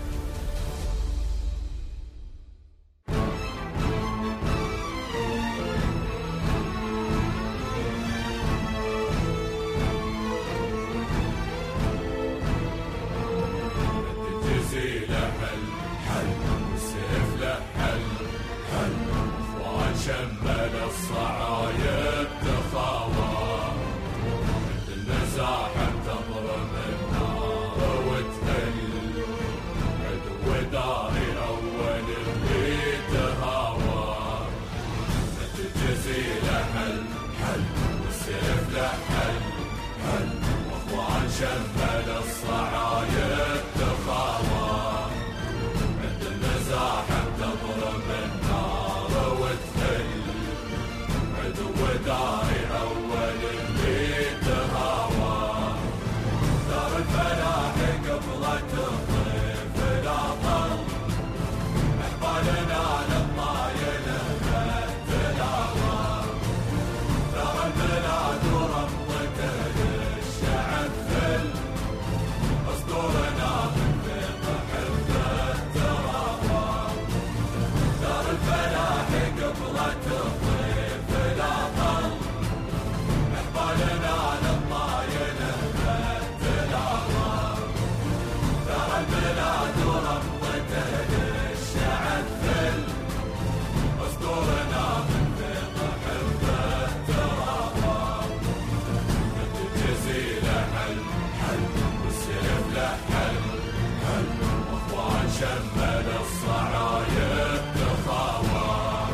S5: شمل الصعايب تخاوى المزاحم تضرب النار وتهل عدو داري اول اللي تهاوى الجزيلة حل والسيف له حل واخوان شمل الصعايب تخاوى عند المزاحم تضرب النار وتهل عدو داري أول اللي تهاوى دار الفلاح قبلة الضيف الأطل أحبالنا للطايل التلاوى دار البلاد ورمضة الشعب فل أسطورنا بالثق حب التراوى دار الفلاح قبلة الضيف الأطل أحبالنا للطايل التلاوى دار البلاد ورمضة الشعب فل أسطورنا بالثق حب التراوى الجزيلة حل والسيف له حل واخوان شمل الصعايب تخاوى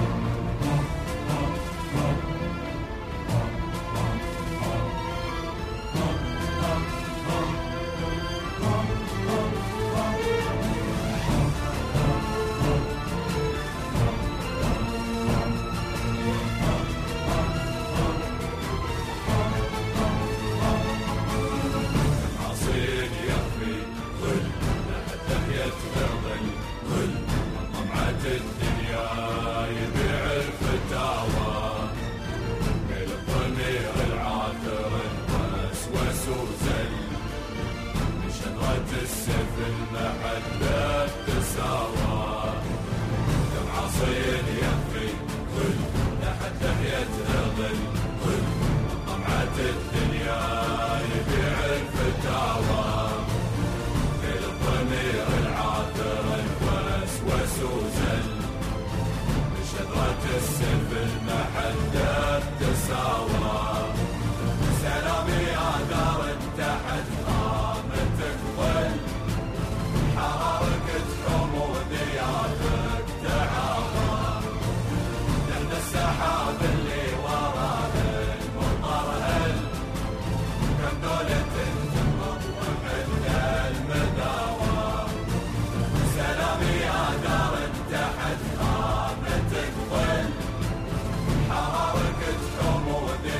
S5: عصير يخفي ظل لحده يتغل ظل طمعة الدنيا يبيع الفتاوى ميل الضمير العاثر وسوس وزل من شنغة السيف المحدة تساوى دم عصير يخفي ظل لحده يتغل ظل طمعة الدنيا يبيع الفتاوى ميل الضمير العاثر وسوس وزل من شذرة السيف المحدة تساوى سلامي يا دار تحت قامتك ظل حرارك تحوم وذيابك تعاوى نحن السحاب اللي وراه المطر هل كم دولة تمض وحد المداوى سلامي يا دار تحت قامتك ظل حرارك تحوم وذيابك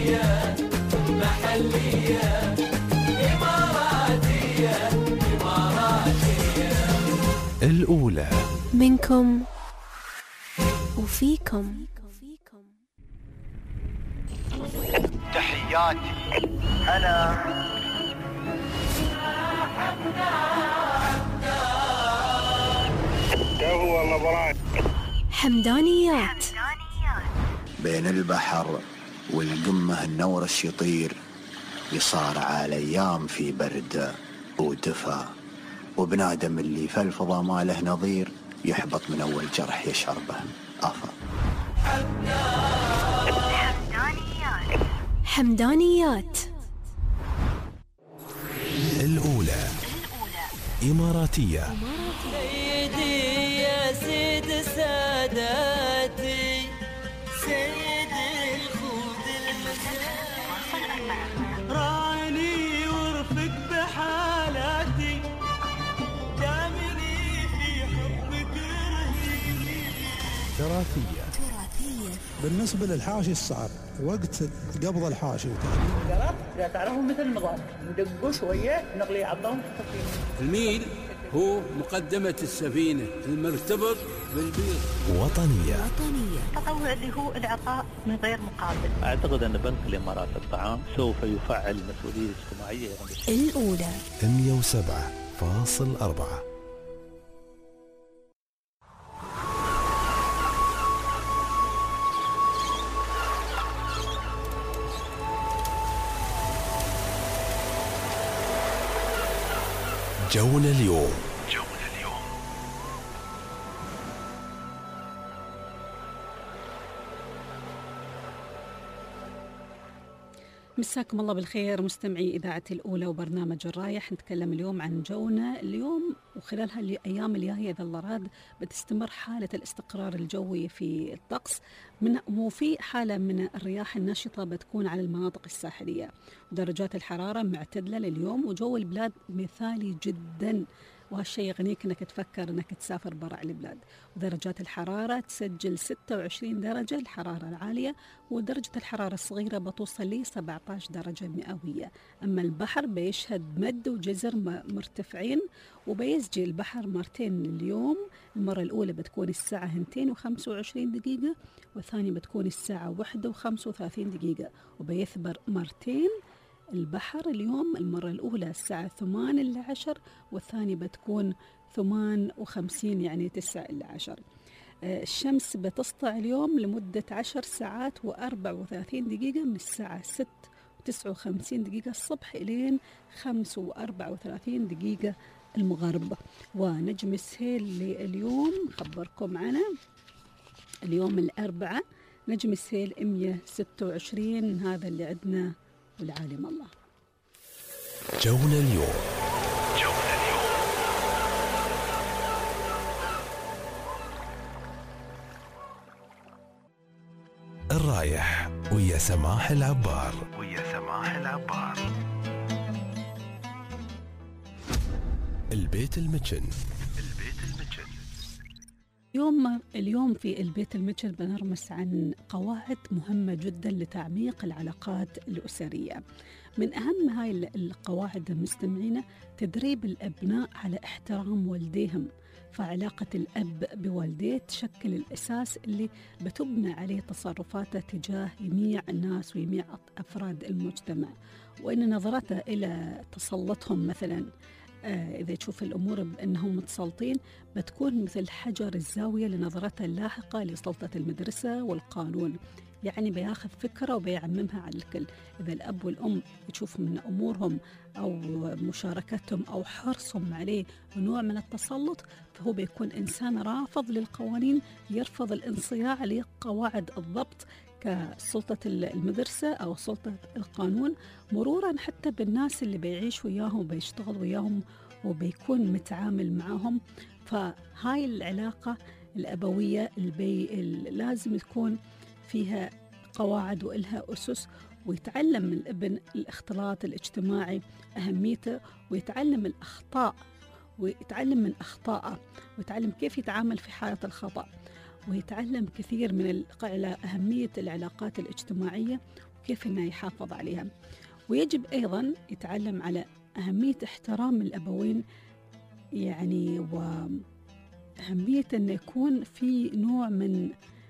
S5: محلية محلية إماراتية إماراتية.
S1: الأولى
S3: منكم وفيكم.
S13: تحياتي أنا
S14: هو المباراه
S3: حمدانيات.
S19: بين البحر والقمة النورش يطير، يصارع الأيام في برد ودفا، وبنادم اللي في الفضا ما له نظير، يحبط من أول جرح يشعر به أفا.
S3: حمدانيات.
S1: الأولى إماراتية.
S5: سيدي يا سيد ساداتي سيد الخود المساء، راني ورفق بحالاتي دامني في حبك رهيني.
S1: تراثية.
S20: بالنسبة للحاشي الصعب وقت قبض الحاشي
S21: إذا تعرفوا مثل النظام ندقوا شوية نغلي عظهم.
S10: الميل هو مقدمة السفينة المرتبط بالبيض.
S1: وطنية.
S22: التطوع اللي هو العطاء من غير مقابل.
S23: أعتقد أن بنك الإمارات الطعام سوف يفعل مسؤولية اجتماعية.
S3: الأولى
S1: 107.4. جونا اليوم.
S2: مساكم الله بالخير مستمعي إذاعة الأولى وبرنامج الرايح. نتكلم اليوم عن جونا اليوم، وخلال هالأيام الجاية إذا الله راد بتستمر حالة الاستقرار الجوي في الطقس، وفي حالة من الرياح النشطة بتكون على المناطق الساحلية، ودرجات الحرارة معتدلة لليوم، وجو البلاد مثالي جدا، وهالشيء يغنيك انك تفكر انك تسافر برا البلاد. ودرجات الحرارة تسجل 26 درجة الحرارة العالية، ودرجة الحرارة الصغيرة بتوصل ل 17 درجة مئوية. أما البحر بيشهد مد وجزر مرتفعين، وبيسجل البحر مرتين اليوم. المرة الأولى بتكون الساعة 2:25 دقيقة، والثانية بتكون الساعة 1:35 دقيقة، وبيثبر مرتين البحر اليوم. المرة الأولى الساعة 8:10، والثانية بتكون 8:50 يعني 9:10. الشمس بتسطع اليوم لمدة 10 ساعات و34 دقيقة، من الساعة 6:59 دقيقة الصبح إلين 5:34 دقيقة المغرب. ونجم السهيل لليوم خبركم عنه اليوم الأربعاء، نجم السهيل 126، هذا اللي عندنا والعالم الله.
S1: جونا اليوم. الرايح ويا سماح العبار. البيت المتشن.
S2: اليوم في البيت المتشن بنرمس عن قواعد مهمة جدا لتعميق العلاقات الأسرية. من أهم هاي القواعد المستمعين تدريب الأبناء على احترام والديهم، فعلاقة الأب بوالديه تشكل الأساس اللي بتبنى عليه تصرفاته تجاه جميع الناس وجميع أفراد المجتمع. وإن نظرته إلى تسلطهم مثلا إذا تشوف الأمور بأنهم متسلطين بتكون مثل حجر الزاوية لنظرته اللاحقة لسلطة المدرسة والقانون، يعني بياخذ فكرة وبيعممها على الكل. إذا الأب والأم يشوف من أمورهم أو مشاركتهم أو حرصهم عليه نوع من التسلط، فهو بيكون إنسان رافض للقوانين، يرفض الانصياع لقواعد الضبط كسلطة المدرسة أو سلطة القانون، مرورا حتى بالناس اللي بيعيش وياهم وبيشتغل وياهم وبيكون متعامل معهم. فهاي العلاقة الأبوية لازم تكون فيها قواعد وإلها أسس، ويتعلم من الابن الاختلاط الاجتماعي أهميته، ويتعلم الأخطاء ويتعلم من أخطائه، ويتعلم كيف يتعامل في حالة الخطأ، ويتعلم كثير من أهمية العلاقات الاجتماعية، وكيف أنه يحافظ عليها. ويجب أيضا يتعلم على أهمية احترام الأبوين، يعني وأهمية أن يكون في نوع من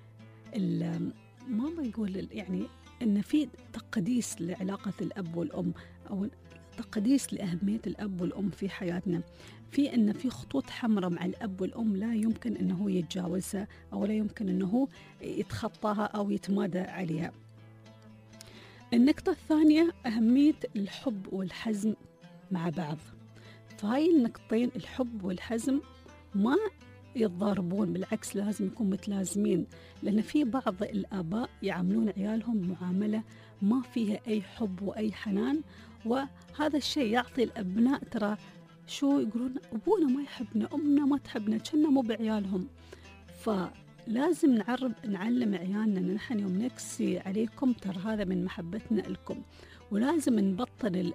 S2: ما بيقول يعني أن في تقديس لعلاقة الأب والأم، أو تقديس لأهمية الأب والأم في حياتنا، في أن في خطوط حمراء مع الأب والأم لا يمكن أنه يتجاوزها أو لا يمكن أنه يتخطاها أو يتمادى عليها. النقطة الثانية أهمية الحب والحزم مع بعض. فهاي النقطتين الحب والحزم ما يتضاربون، بالعكس لازم يكون متلازمين، لأن في بعض الآباء يعاملون عيالهم معاملة ما فيها أي حب وأي حنان، وهذا الشيء يعطي الأبناء ترى شو يقولون أبونا ما يحبنا، أمنا ما تحبنا، كنا مو بعيالهم. فلازم نعلم عيالنا أن نحن يوم نكسي عليكم ترى هذا من محبتنا لكم، ولازم نبطل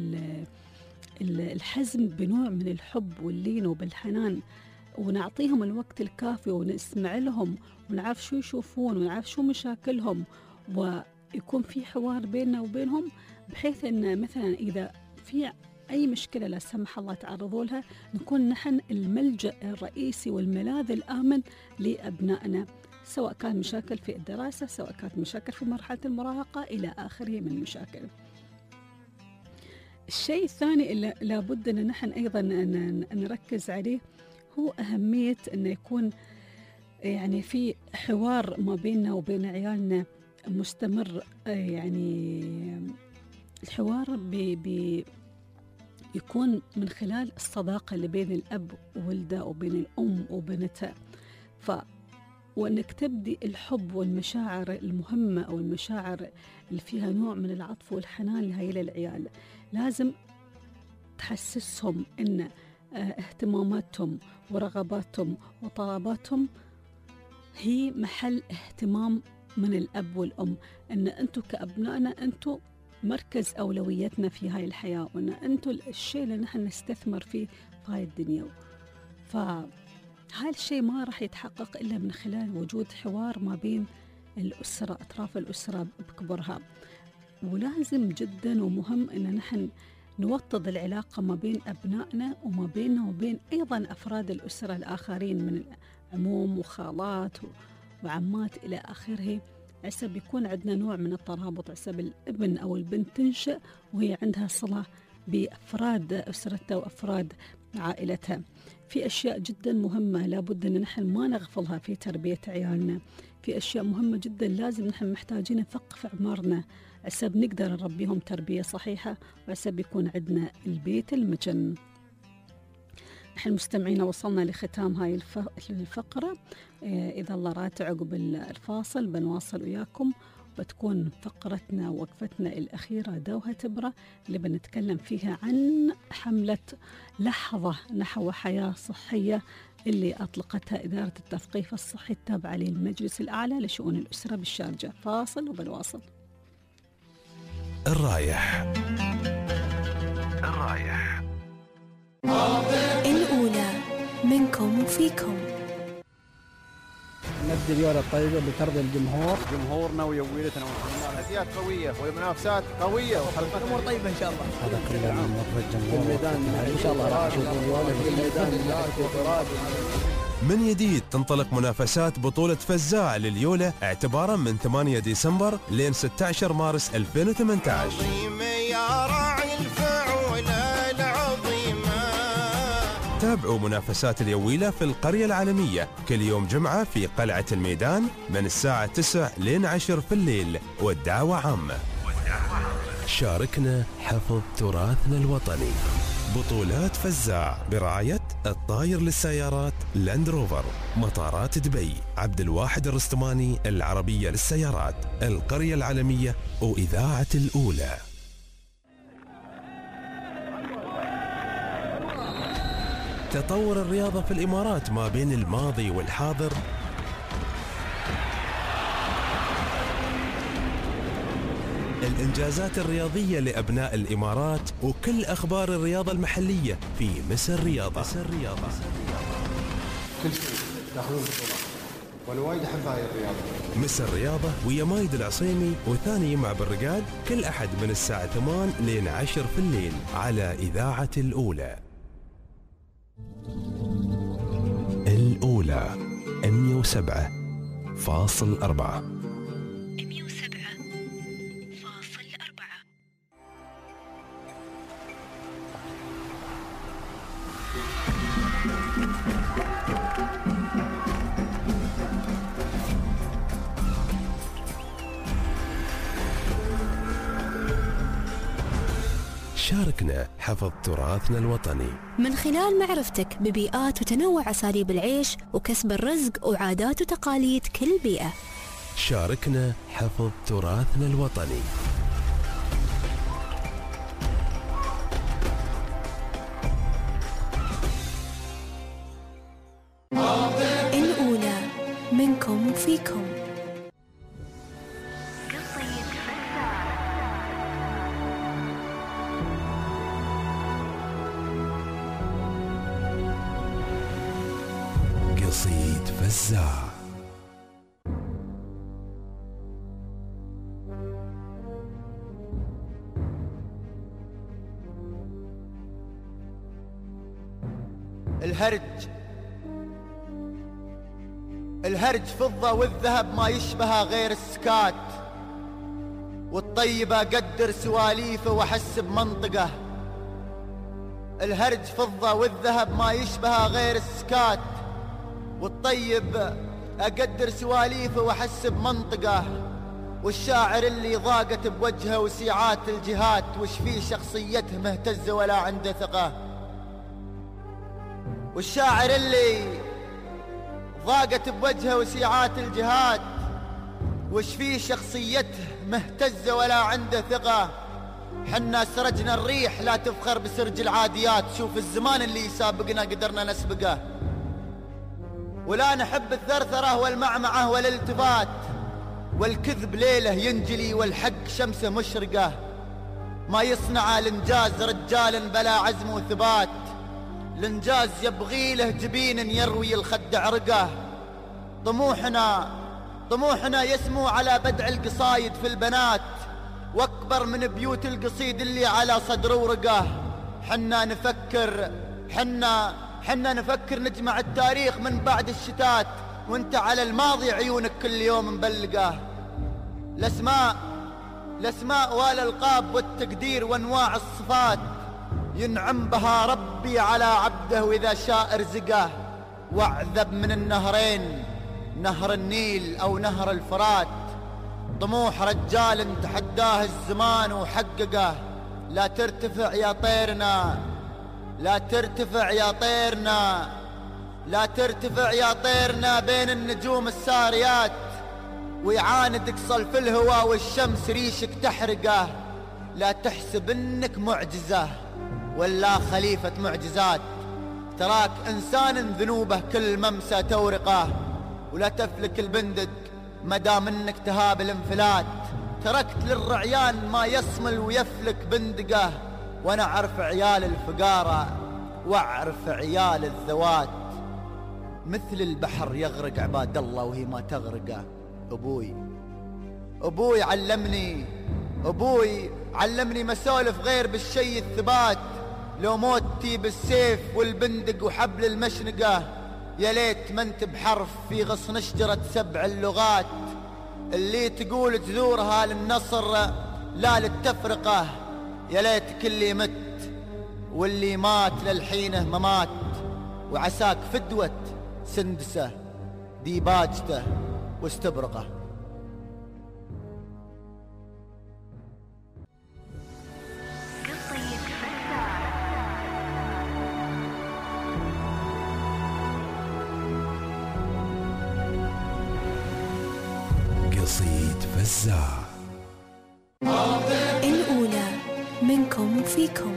S2: الحزم بنوع من الحب واللين وبالحنان، ونعطيهم الوقت الكافي ونسمع لهم ونعرف شو يشوفون ونعرف شو مشاكلهم، ويكون في حوار بيننا وبينهم، بحيث أن مثلا إذا في أي مشكلة لا سمح الله تعرضوا لها نكون نحن الملجأ الرئيسي والملاذ الآمن لأبنائنا، سواء كان مشاكل في الدراسة، سواء كانت مشاكل في مرحلة المراهقة إلى آخره من مشاكل. الشيء الثاني اللي لابد أن نحن أيضا نركز عليه هو أهمية أن يكون يعني في حوار ما بيننا وبين عيالنا مستمر. يعني الحوار يكون من خلال الصداقة اللي بين الأب وولده وبين الأم وبنتها، وأنك تبدي الحب والمشاعر المهمة أو المشاعر اللي فيها نوع من العطف والحنان لهاي العيال. لازم تحسسهم أن اهتماماتهم ورغباتهم وطلباتهم هي محل اهتمام من الأب والأم، أن أنتم كأبنائنا أنتم مركز أولويتنا في هاي الحياة، وأن أنتم الشيء اللي نحن نستثمر فيه في هاي الدنيا. فهاي الشيء ما راح يتحقق إلا من خلال وجود حوار ما بين الأسرة، أطراف الأسرة بكبرها. ولازم جدا ومهم أن نحن نوطد العلاقة ما بين أبنائنا وما بيننا وبين أيضا أفراد الأسرة الآخرين من عموم وخالات وعمات إلى آخره، عسب يكون عندنا نوع من الترابط، عسب الابن أو البنت تنشأ وهي عندها صلة بأفراد أسرتها وأفراد عائلتها. في أشياء جدا مهمة لابد أن نحن ما نغفلها في تربية عيالنا، في أشياء مهمة جدا لازم نحن محتاجين نثقف عمرنا عسب نقدر نربيهم تربية صحيحة، وعسب يكون عندنا البيت المجن. نحن مستمعين وصلنا لختام هاي الفقرة، إذا الله راد عقب الفاصل بنواصل وياكم، بتكون فقرتنا ووقفتنا الأخيرة دوها تبرة اللي بنتكلم فيها عن حملة لحظة نحو حياة صحية اللي أطلقتها إدارة التثقيف الصحي التابعة للمجلس الأعلى لشؤون الأسرة بالشارجة. فاصل وبنواصل.
S1: الرايح
S3: الأولى منكم وفيكم.
S17: نبدي اليوم الطيبة اللي ترضي الجمهور،
S9: جمهورنا ويويلتنا وحماسيات قوية ومنافسات قوية وحلقات أمور طيبة إن شاء الله.
S17: هذا كله من مرة الجمهور الميدان إن شاء الله راح نشوف الميدان.
S1: من جديد تنطلق منافسات بطولة فزاع لليولة اعتبارا من 8 ديسمبر لين 16 مارس 2018.
S14: يا راعي الفعولة العظيمة.
S1: تابعوا منافسات اليويلة في القرية العالمية كل يوم جمعة في قلعة الميدان من الساعة 9 لين 10 في الليل، والدعوة عامة. شاركنا حفظ تراثنا الوطني. بطولات فزاع برعاية الطاير للسيارات لاند روفر، مطارات دبي، عبد الواحد الرستماني العربية للسيارات، القرية العالمية وإذاعة الأولى. تطور الرياضة في الإمارات ما بين الماضي والحاضر الإنجازات الرياضية لأبناء الإمارات وكل أخبار الرياضة المحلية في مسا الرياضة.
S7: كل شيء تاخذون بطولات وانا وايد احب هاي الرياضه.
S1: مس الرياضه ويا مايد العصيمي وثاني مع بالرقاد كل احد من الساعه 8 لين 10 في الليل على اذاعه الاولى. الاولى 107.4. شاركنا حفظ تراثنا الوطني
S3: من خلال معرفتك ببيئات وتنوع أساليب العيش وكسب الرزق وعادات وتقاليد كل بيئة.
S1: شاركنا حفظ تراثنا الوطني.
S3: الأولى منكم وفيكم.
S1: قصيد فزاع.
S13: الهرج فضة والذهب ما يشبه غير السكات، والطيب أقدر سواليفه وأحس بمنطقه. الهرج فضة والذهب ما يشبه غير السكات، والطيب أقدر سواليفه وأحس بمنطقه. والشاعر اللي ضاقت بوجهه وسيعات الجهات، وش فيه شخصيته مهتزة ولا عنده ثقة. والشاعر اللي ضاقت بوجهه وسيعات الجهات، وش فيه شخصيته مهتزة ولا عنده ثقة. حنا سرجنا الريح لا تفخر بسرج العاديات، شوف الزمان اللي يسابقنا قدرنا نسبقه. ولا نحب الثرثرة والمعمعة والالتفات، والكذب ليله ينجلي والحق شمسه مشرقة. ما يصنع الانجاز رجال بلا عزم وثبات، الانجاز يبغي له جبين يروي الخد عرقه. طموحنا يسمو على بدع القصايد في البنات، واكبر من بيوت القصيد اللي على صدر ورقه. حنا نفكر نجمع التاريخ من بعد الشتات، وانت على الماضي عيونك كل يوم مبلقه. الاسماء والالقاب والتقدير وانواع الصفات، ينعم بها ربي على عبده واذا شاء ارزقه. واعذب من النهرين، نهر النيل او نهر الفرات، طموح رجال تحداه الزمان وحققه. لا ترتفع يا طيرنا، لا ترتفع يا طيرنا، لا ترتفع يا طيرنا بين النجوم الساريات، ويعاندك صلف الهوى والشمس ريشك تحرقه. لا تحسب انك معجزة ولا خليفة معجزات، تراك انسان ذنوبه كل ممسى تورقه. ولا تفلك البندق مدام انك تهاب الانفلات، تركت للرعيان ما يصمل ويفلك بندقه. وانا اعرف عيال الفقارة واعرف عيال الذوات، مثل البحر يغرق عباد الله وهي ما تغرقه. ابوي علمني مسولف غير بالشي الثبات. لو موتي بالسيف والبندق وحبل المشنقة، يا ليت ما انت بحرف في غصن شجرة 7 اللغات، اللي تقول جذورها للنصر لا للتفرقة. يا ليت كل مت واللي مات للحينه ممات، وعساك فدوة سندسه ديباجته واستبرقه.
S1: قصيد فزاع.
S3: الأولى منكم وفيكم.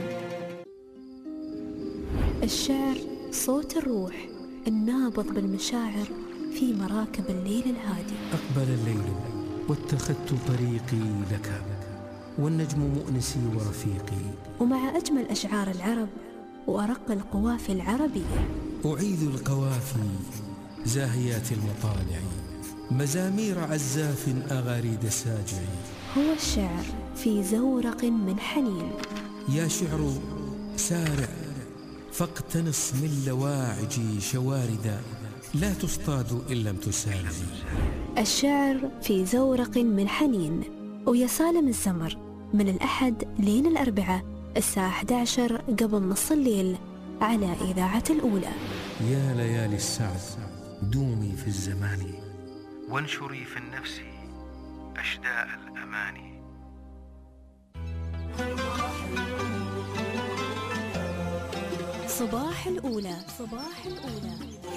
S3: الشعر صوت الروح النابض بالمشاعر في مراكب الليل الهادي.
S8: أقبل الليل واتخذت طريقي لك، والنجم مؤنسي ورفيقي.
S3: ومع أجمل أشعار العرب وأرق القوافي العربية،
S8: أعيد القوافي زاهيات المطالع مزامير عزاف أغاريد ساجعي.
S3: هو الشعر في زورق من حنين.
S8: يا شعر سارع فاقتنص من لواعجي شواردا، لا تصطاد إن لم تسارعي.
S3: الشعر في زورق من حنين ويا سالم الزمر، من الأحد لين الأربعاء الساعة 11 قبل نص الليل على إذاعة الأولى.
S8: يا ليالي السعد دومي في الزمان، وانشري في النفس أشداء الأماني.
S3: صباح الأولى. صباح الأولى.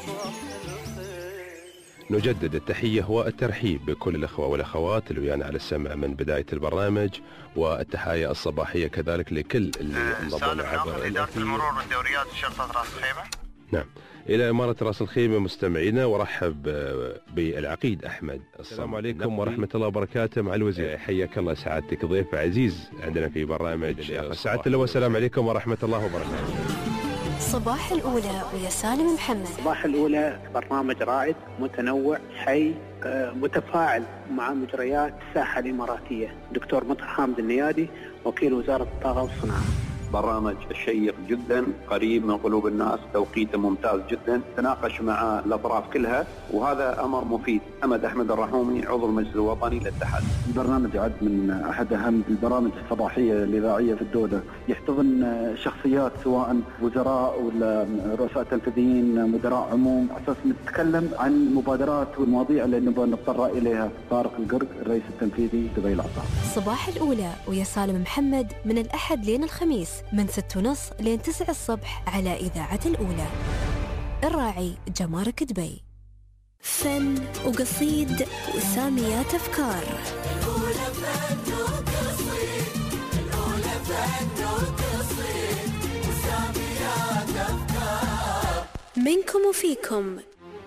S1: نجدد التحية والترحيب بكل الأخوة والأخوات اللي ويانا على السمع من بداية البرنامج، والتحايا الصباحية كذلك لكل اللي انضموا عبر
S14: إدارة المرور والدوريات شرطة رأس الخيمة.
S1: نعم، إلى إمارة رأس الخيمة مستمعينا، ورحب بالعقيد أحمد. السلام عليكم ورحمة الله وبركاته مع الوزير. حياك الله سعادتك، ضيف عزيز عندنا في برنامج ساعة اللواء. السلام عليكم ورحمة الله وبركاته.
S3: صباح الأولى ويا سالم محمد.
S7: صباح الأولى برنامج رائد متنوع حي متفاعل مع مجريات الساحة الإماراتية. دكتور مطهر حامد النيادي، وكيل وزارة الطاقة والصناعة.
S11: برنامج شيق جدا، قريب من قلوب الناس، توقيته ممتاز جدا، تناقش مع الأطراف كلها، وهذا أمر مفيد. أحمد الرحومي، عضو المجلس الوطني للاتحاد.
S12: البرنامج يعد من أحد أهم البرامج الصباحية الإذاعية في الدولة، يحتضن شخصيات سواء وزراء ولا رؤساء تنفيذيين، مدراء عموم، أساس نتكلم عن مبادرات والمواضيع اللي نبغى نتطرق إليها. طارق القرق، الرئيس التنفيذي دبي العطاء.
S3: صباح الأولى ويا سالم محمد من الأحد لين الخميس من 6:30 لين 9 الصبح على إذاعة الأولى. الراعي جمارك دبي. فن وقصيد وساميات أفكار. الأولى فن وقصيد، الأولى فن وقصيد وساميات أفكار. منكم وفيكم.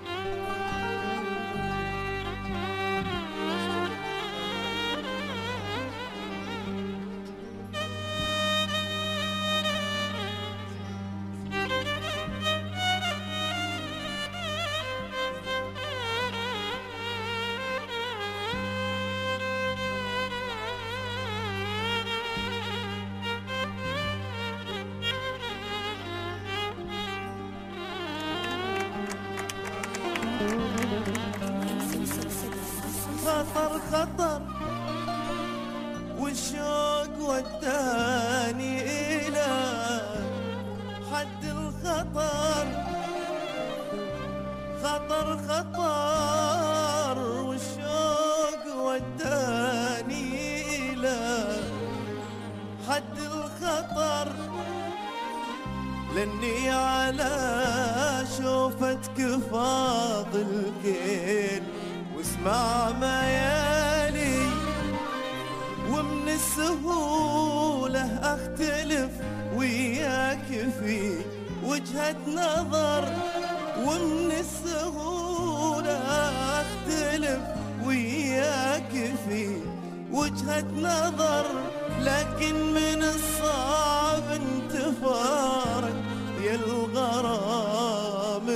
S5: خطر خطر والشوق وداني إلى حد الخطر. خطر خطر والشوق وداني إلى حد الخطر، لأني على شوفتك فاضل كيل واسمع ما يالي، ومن السهولة أختلف وياك في وجهة نظر، ومن السهولة أختلف وياك في وجهة نظر، لكن من الصعب انتفارك يا الغرام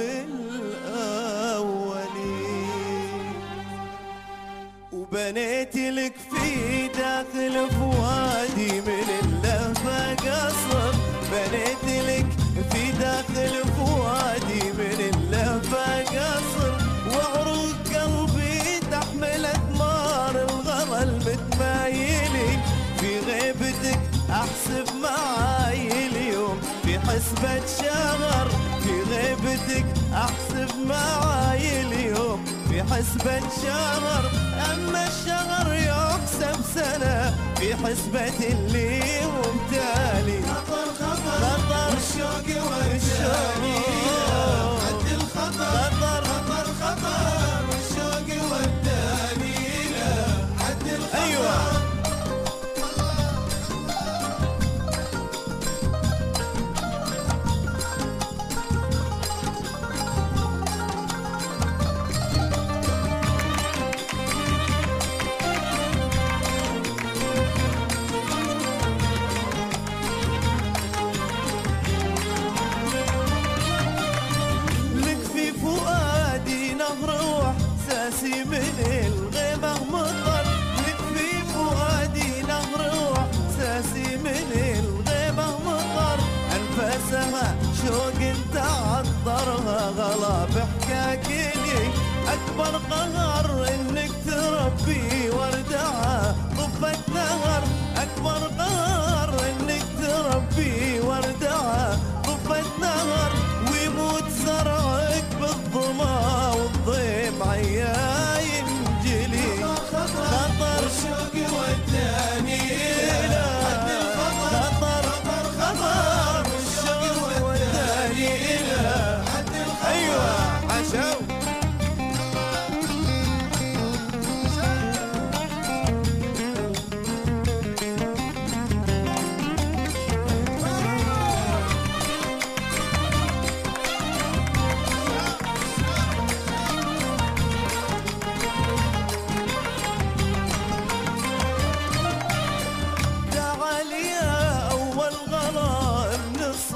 S5: بنيت لك في داخل فؤادي من اللهفة قصر. بنيت لك في داخل فؤادي من اللهفة قصر، وعروق قلبي تحمل أثمار الغلا المتمايلين. في غيبتك أحسب معاي اليوم في حسبة شهر، في غيبتك أحسب معاي اليوم في حسبة شهر، أما الشهر يحسب سنة في حسبة اللي ومتالي. خطر خطر خطر والشوق والشوق حد الخطر. خطر خطر خطر والشوق وداني إلى حد الخطر. أيوة.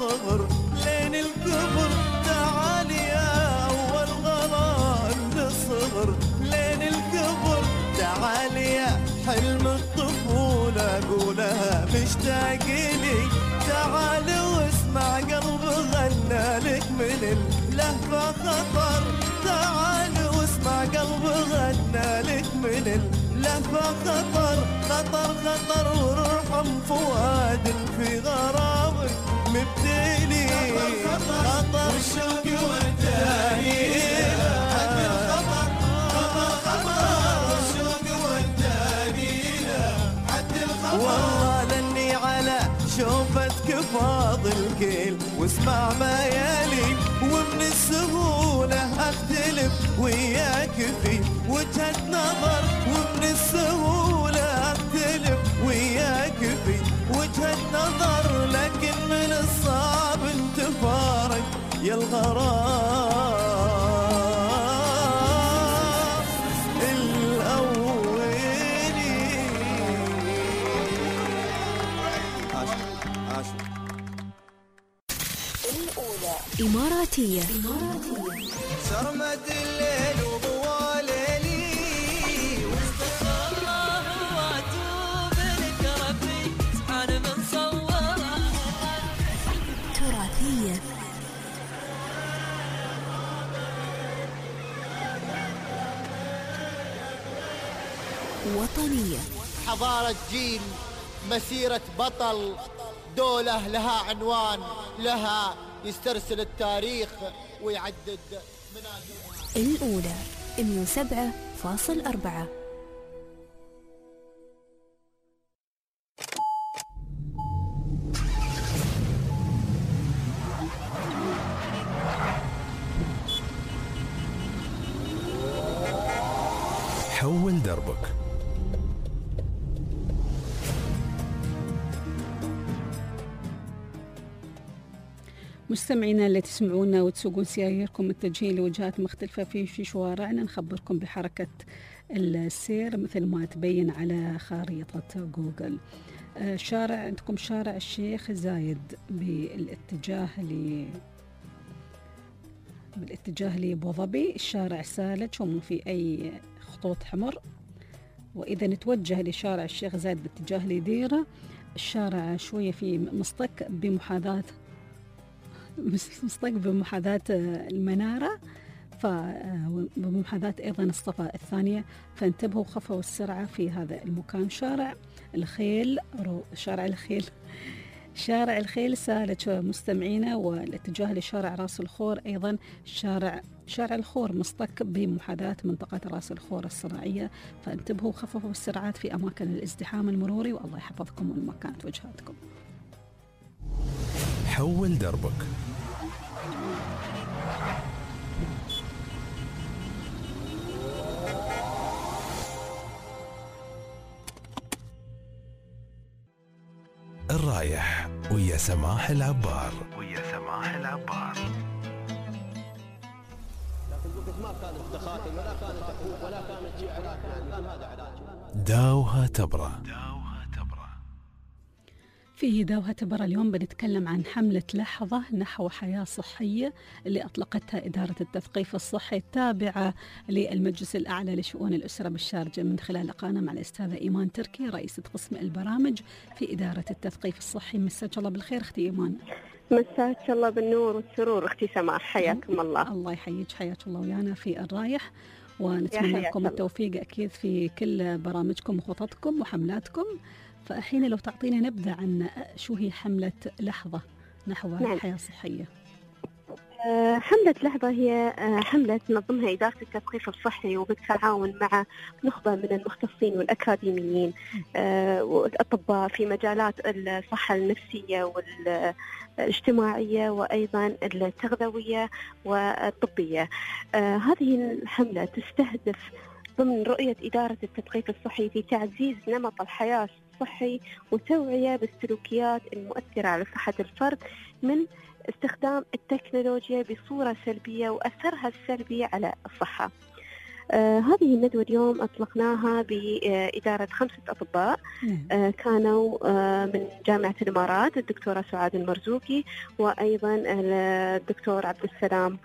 S5: الصغر لين الكبر، تعال يا أول غلا من الصغر لين الكبر، تعال يا حلم الطفولة قولها مشتاق لي، تعال واسمع قلب غنى لك من اللهفة خطر، تعال واسمع قلب غنى لك من اللهفة خطر، خطر خطر وارحم فؤاد في غرامك مبتلي، خطر شوق وداني حد الخطر، خطر خطر شوق وداني حد الخطر، والله لاني على شوفتك فاضل كيل واسمع ما يلي، ومن السهولة اختلف وياك في وجهة نظر، ومن السهولة اختلف وياك في وجهة نظر، لكن من الصعب انت فارق يا الغرام
S3: إماراتية.
S5: سرمد الليل وضوى ليلي واستغفر الله واتوب لك ربي سبحان من صور.
S3: تراثية. وطنية.
S13: حضارة جيل، مسيرة بطل، دولة لها عنوان، لها يسترسل التاريخ ويعدد منازلها.
S3: الأولى 107.4.
S1: حول دربك.
S2: مستمعينا اللي تسمعونا وتسوقون سياركم متجهين لوجهات مختلفة في شوارعنا، نخبركم بحركة السير مثل ما تبين على خارطة جوجل. شارع عندكم شارع الشيخ زايد بالاتجاه لأبوظبي، الشارع سالج ومو في أي خطوط حمر. وإذا نتوجه لشارع الشيخ زايد باتجاه لديرة، الشارع شوية في مصطك بمحاذاة المنارة، بمحاذاة أيضا الصفا الثانية، فانتبهوا خفوا السرعة في هذا المكان. شارع الخيل سالج مستمعينا، والاتجاه لشارع راس الخور أيضا شارع الخور مصطك بمحاذاة منطقة راس الخور الصناعية، فانتبهوا خففوا السرعات في أماكن الازدحام المروري، والله يحفظكم والمكان وجهاتكم.
S1: حول دربك. الرايح ويا سماح العبار.
S4: ما كانت تخاطب ولا كانت حقوق ولا كانت شعارات، كان هذا علاج.
S1: داوها تبرة.
S2: في داوها تبرة اليوم بنتكلم عن حملة لحظة نحو حياة صحية اللي أطلقتها إدارة التثقيف الصحي التابعة للمجلس الأعلى لشؤون الأسرة بالشارجة من خلال قناة مع الأستاذة إيمان تركي رئيسة قسم البرامج في إدارة التثقيف الصحي. مساك الله بالخير أختي إيمان.
S22: مساك الله بالنور والسرور أختي سماح، حياكم الله.
S2: الله يحييك، حياك الله ويانا في الرايح، ونتمنى لكم التوفيق أكيد في كل برامجكم وخططكم وحملاتكم. فأحين لو تعطينا نبذة عن شو هي حملة لحظة نحو حياة صحية.
S22: حملة لحظة هي حملة تنظمها إدارة التثقيف الصحي وبالتعاون مع نخبة من المختصين والأكاديميين والأطباء في مجالات الصحة النفسية والاجتماعية وأيضا التغذوية والطبية. هذه الحملة تستهدف ضمن رؤية إدارة التثقيف الصحي في تعزيز نمط الحياة الصحي وتوعية بالسلوكيات المؤثرة على صحة الفرد من استخدام التكنولوجيا بصورة سلبية وأثرها السلبي على الصحة.
S6: هذه الندوة اليوم أطلقناها بإدارة 5 أطباء كانوا من جامعة الإمارات، الدكتورة سعاد المرزوقي وأيضا الدكتور عبد السلام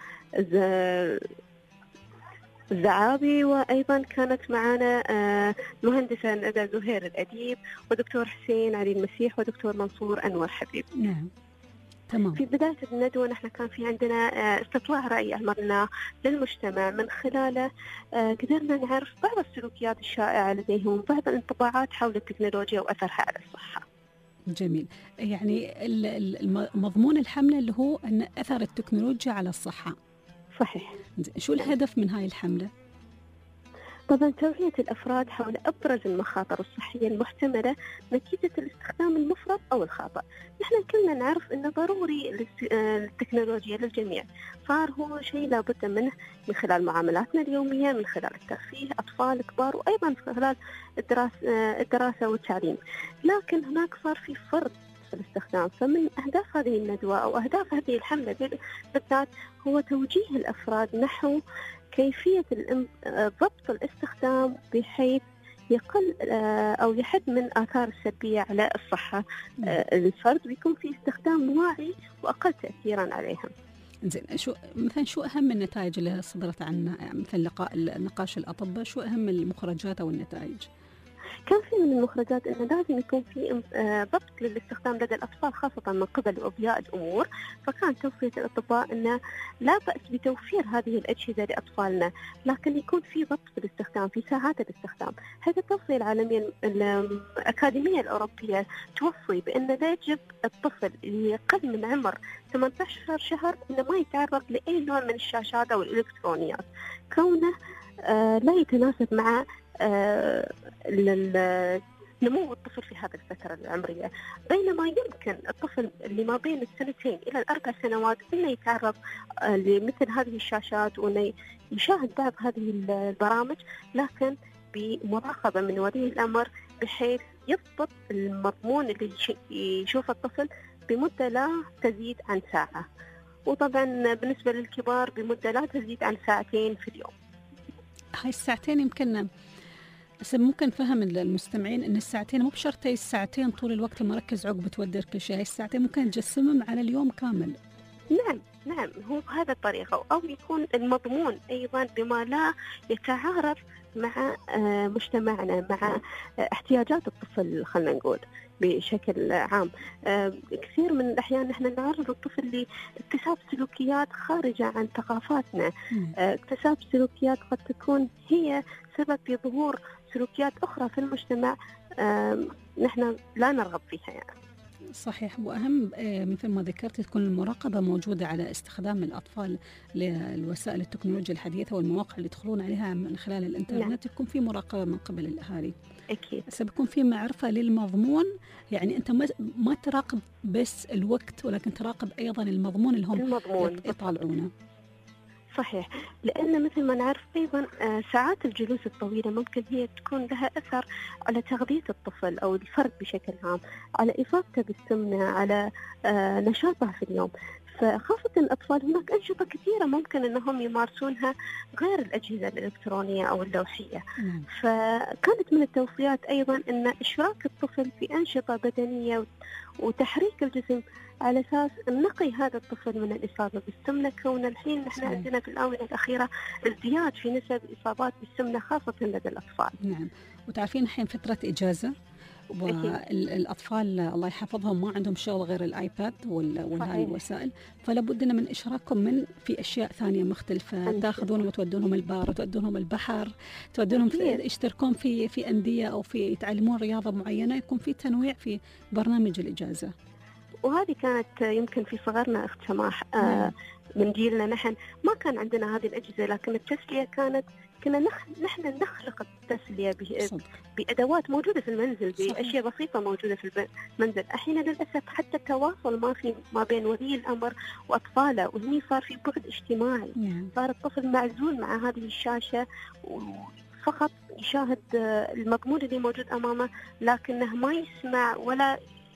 S6: الزعابي، وأيضا كانت معنا مهندسة ندى زهير الأديب ودكتور حسين علي المسيح ودكتور منصور أنور حبيب.
S2: نعم تمام.
S6: في بداية الندوة نحن كان في عندنا استطلاع رأي عملناه للمجتمع، من خلاله قدرنا نعرف بعض السلوكيات الشائعة لديهم، بعض الانطباعات حول التكنولوجيا وأثرها على الصحة.
S2: جميل. يعني مضمون الحملة اللي هو أن أثر التكنولوجيا على الصحة.
S6: صحيح.
S2: شو الهدف من هاي الحملة؟
S6: طبعا توعية الأفراد حول أبرز المخاطر الصحية المحتملة نتيجة الاستخدام المفرط أو الخاطئ. نحن كلنا نعرف أنه ضروري التكنولوجيا للجميع، صار هو شيء لابد منه من خلال معاملاتنا اليومية، من خلال الترفيه، أطفال كبار، وأيضا من خلال الدراسة والتعليم. لكن هناك صار في فرض في الاستخدام. فمن أهداف هذه الندوة أو أهداف هذه الحملة بالذات هو توجيه الأفراد نحو كيفية ضبط الاستخدام بحيث يقل أو يحد من آثار السلبية على الصحة الفرد، ويكون في استخدام واعي وأقل تأثيرا عليهم.
S2: زين، شو أهم النتائج اللي صدرت عن مثل نقاش الأطباء؟ شو أهم المخرجات أو النتائج؟
S6: كان في من المخرجات أنه لازم يكون في ضبط للاستخدام لدى الأطفال خاصة من قبل أولياء الأمور. فكان توصية الأطباء أنه لا بأس بتوفير هذه الأجهزة لأطفالنا، لكن يكون في ضبط في الاستخدام، في ساعات الاستخدام. هذا التوصية العالمية الأكاديمية الأوروبية توصي بأن لا يجب الطفل اللي يقل من عمر 18 شهر أنه ما يتعرض لأي نوع من الشاشات أو الإلكترونيات، كونه لا يتناسب مع نمو الطفل في هذه الفترة العمرية. بينما يمكن الطفل اللي ما بين 2 إلى 4 سنوات أنه يتعرض لمثل هذه الشاشات وأنه يشاهد بعض هذه البرامج، لكن بمراقبة من ولي الأمر بحيث يضبط المضمون اللي يشوف الطفل بمدة لا تزيد عن ساعة، وطبعا بالنسبة للكبار بمدة لا تزيد عن 2 ساعات في اليوم.
S2: هاي الساعتين يمكن ممكن فهم المستمعين ان الساعتين مو بشرط هي الساعتين طول الوقت المركز عقب تودر كل شيء، هاي الساعتين ممكن تجسمهم على اليوم كامل.
S6: نعم هو بهذا الطريقة، أو يكون المضمون أيضا بما لا يتعارض مع مجتمعنا، مع احتياجات الطفل خلنا نقول بشكل عام. كثير من الأحيان نحن نعرض الطفل لاكتساب سلوكيات خارجة عن ثقافاتنا، اكتساب سلوكيات قد تكون هي سبب في ظهور سلوكيات أخرى في المجتمع نحن لا نرغب فيها يعني.
S2: صحيح. وأهم مثل ما ذكرت تكون المراقبة موجودة على استخدام الأطفال للوسائل التكنولوجيا الحديثة والمواقع اللي يدخلون عليها من خلال الإنترنت. يكون في مراقبة من قبل الأهالي.
S6: أكيد.
S2: سيكون في معرفة للمضمون، يعني أنت ما تراقب بس الوقت ولكن تراقب أيضا المضمون اللي هم يطالعونه.
S6: صحيح، لأن مثل ما نعرف أيضا ساعات الجلوس الطويلة ممكن هي تكون لها أثر على تغذية الطفل أو الفرد بشكل عام، على إصابته بالسمنة، على نشاطه في اليوم. فخاصة الأطفال هناك أنشطة كثيرة ممكن أنهم يمارسونها غير الأجهزة الإلكترونية أو اللوحية. فكانت من التوصيات أيضا أن إشراك الطفل في أنشطة بدنية وتحريك الجسم على أساس نقي هذا الطفل من الإصابة بالسمنة، كون الحين نحن عندنا في الآونة الأخيرة ازدياد في نسب الإصابات بالسمنة خاصة لدى الأطفال.
S2: نعم، وتعرفين الحين فترة إجازة والأطفال الله يحفظهم ما عندهم شغل غير الآيباد وهاي الوسائل، فلا بد من إشراكهم في أشياء ثانية مختلفة، تأخذونهم وتودونهم البار وتودونهم البحر، تودونهم يشتركون في أندية أو في يتعلمون رياضة معينة، يكون في تنويع في برنامج الإجازة.
S6: وهذه كانت يمكن في صغرنا أخت سماح من جيلنا نحن ما كان عندنا هذه الأجهزة، لكن التسلية كنا نحن نخلق التسلية بأدوات موجودة في المنزل، بأشياء بسيطة موجودة في المنزل. الحين للأسف حتى التواصل ما بين ولي الأمر وأطفاله، وهني صار في بعد اجتماعي. صار الطفل معزول مع هذه الشاشة فقط يشاهد المضمون اللي موجود أمامه، لكنه ما يسمع ولا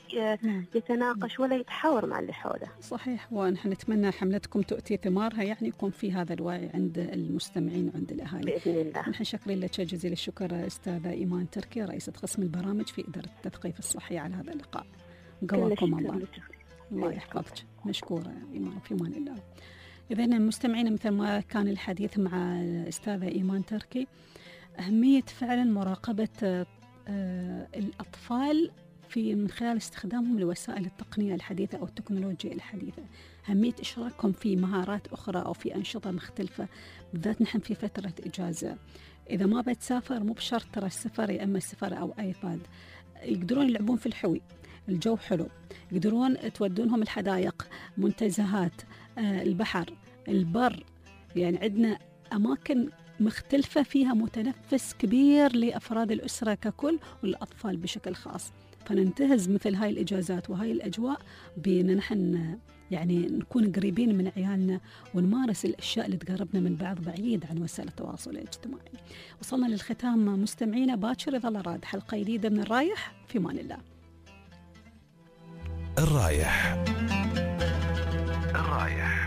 S6: يتناقش ولا يتحاور مع اللي حوله.
S2: صحيح، ونحن نتمنى حملتكم تؤتي ثمارها، يعني يكون في هذا الوعي عند المستمعين وعند الأهالي
S6: بإذن الله.
S2: نحن شاكرين لك جزيل الشكر أستاذة إيمان تركي، رئيسة قسم البرامج في إدارة التثقيف الصحي، على هذا اللقاء. قواكم الله يحفظك. مشكورة إيمان، في أمان الله. إذن مستمعين، مثل ما كان الحديث مع الأستاذة إيمان تركي، أهمية فعلا مراقبة الأطفال من خلال استخدامهم لوسائل التقنية الحديثة أو التكنولوجيا الحديثة، أهمية إشراكهم في مهارات أخرى أو في أنشطة مختلفة، بالذات نحن في فترة إجازة. إذا ما بتسافر مو بشرط ترى السفر، يا إما السفر أو آيباد، يقدرون يلعبون في الحوي، الجو حلو، يقدرون تودونهم الحدائق، منتزهات، البحر، البر، يعني عندنا أماكن مختلفة فيها متنفس كبير لأفراد الأسرة ككل والأطفال بشكل خاص. فننتهز مثل هاي الإجازات وهاي الأجواء بأن نحن يعني نكون قريبين من عيالنا ونمارس الأشياء اللي تقربنا من بعض بعيد عن وسائل التواصل الاجتماعي. وصلنا للختام مستمعينا، باكر إذا الله راد حلقة جديدة من الرايح، في أمان الله.
S1: الرايح.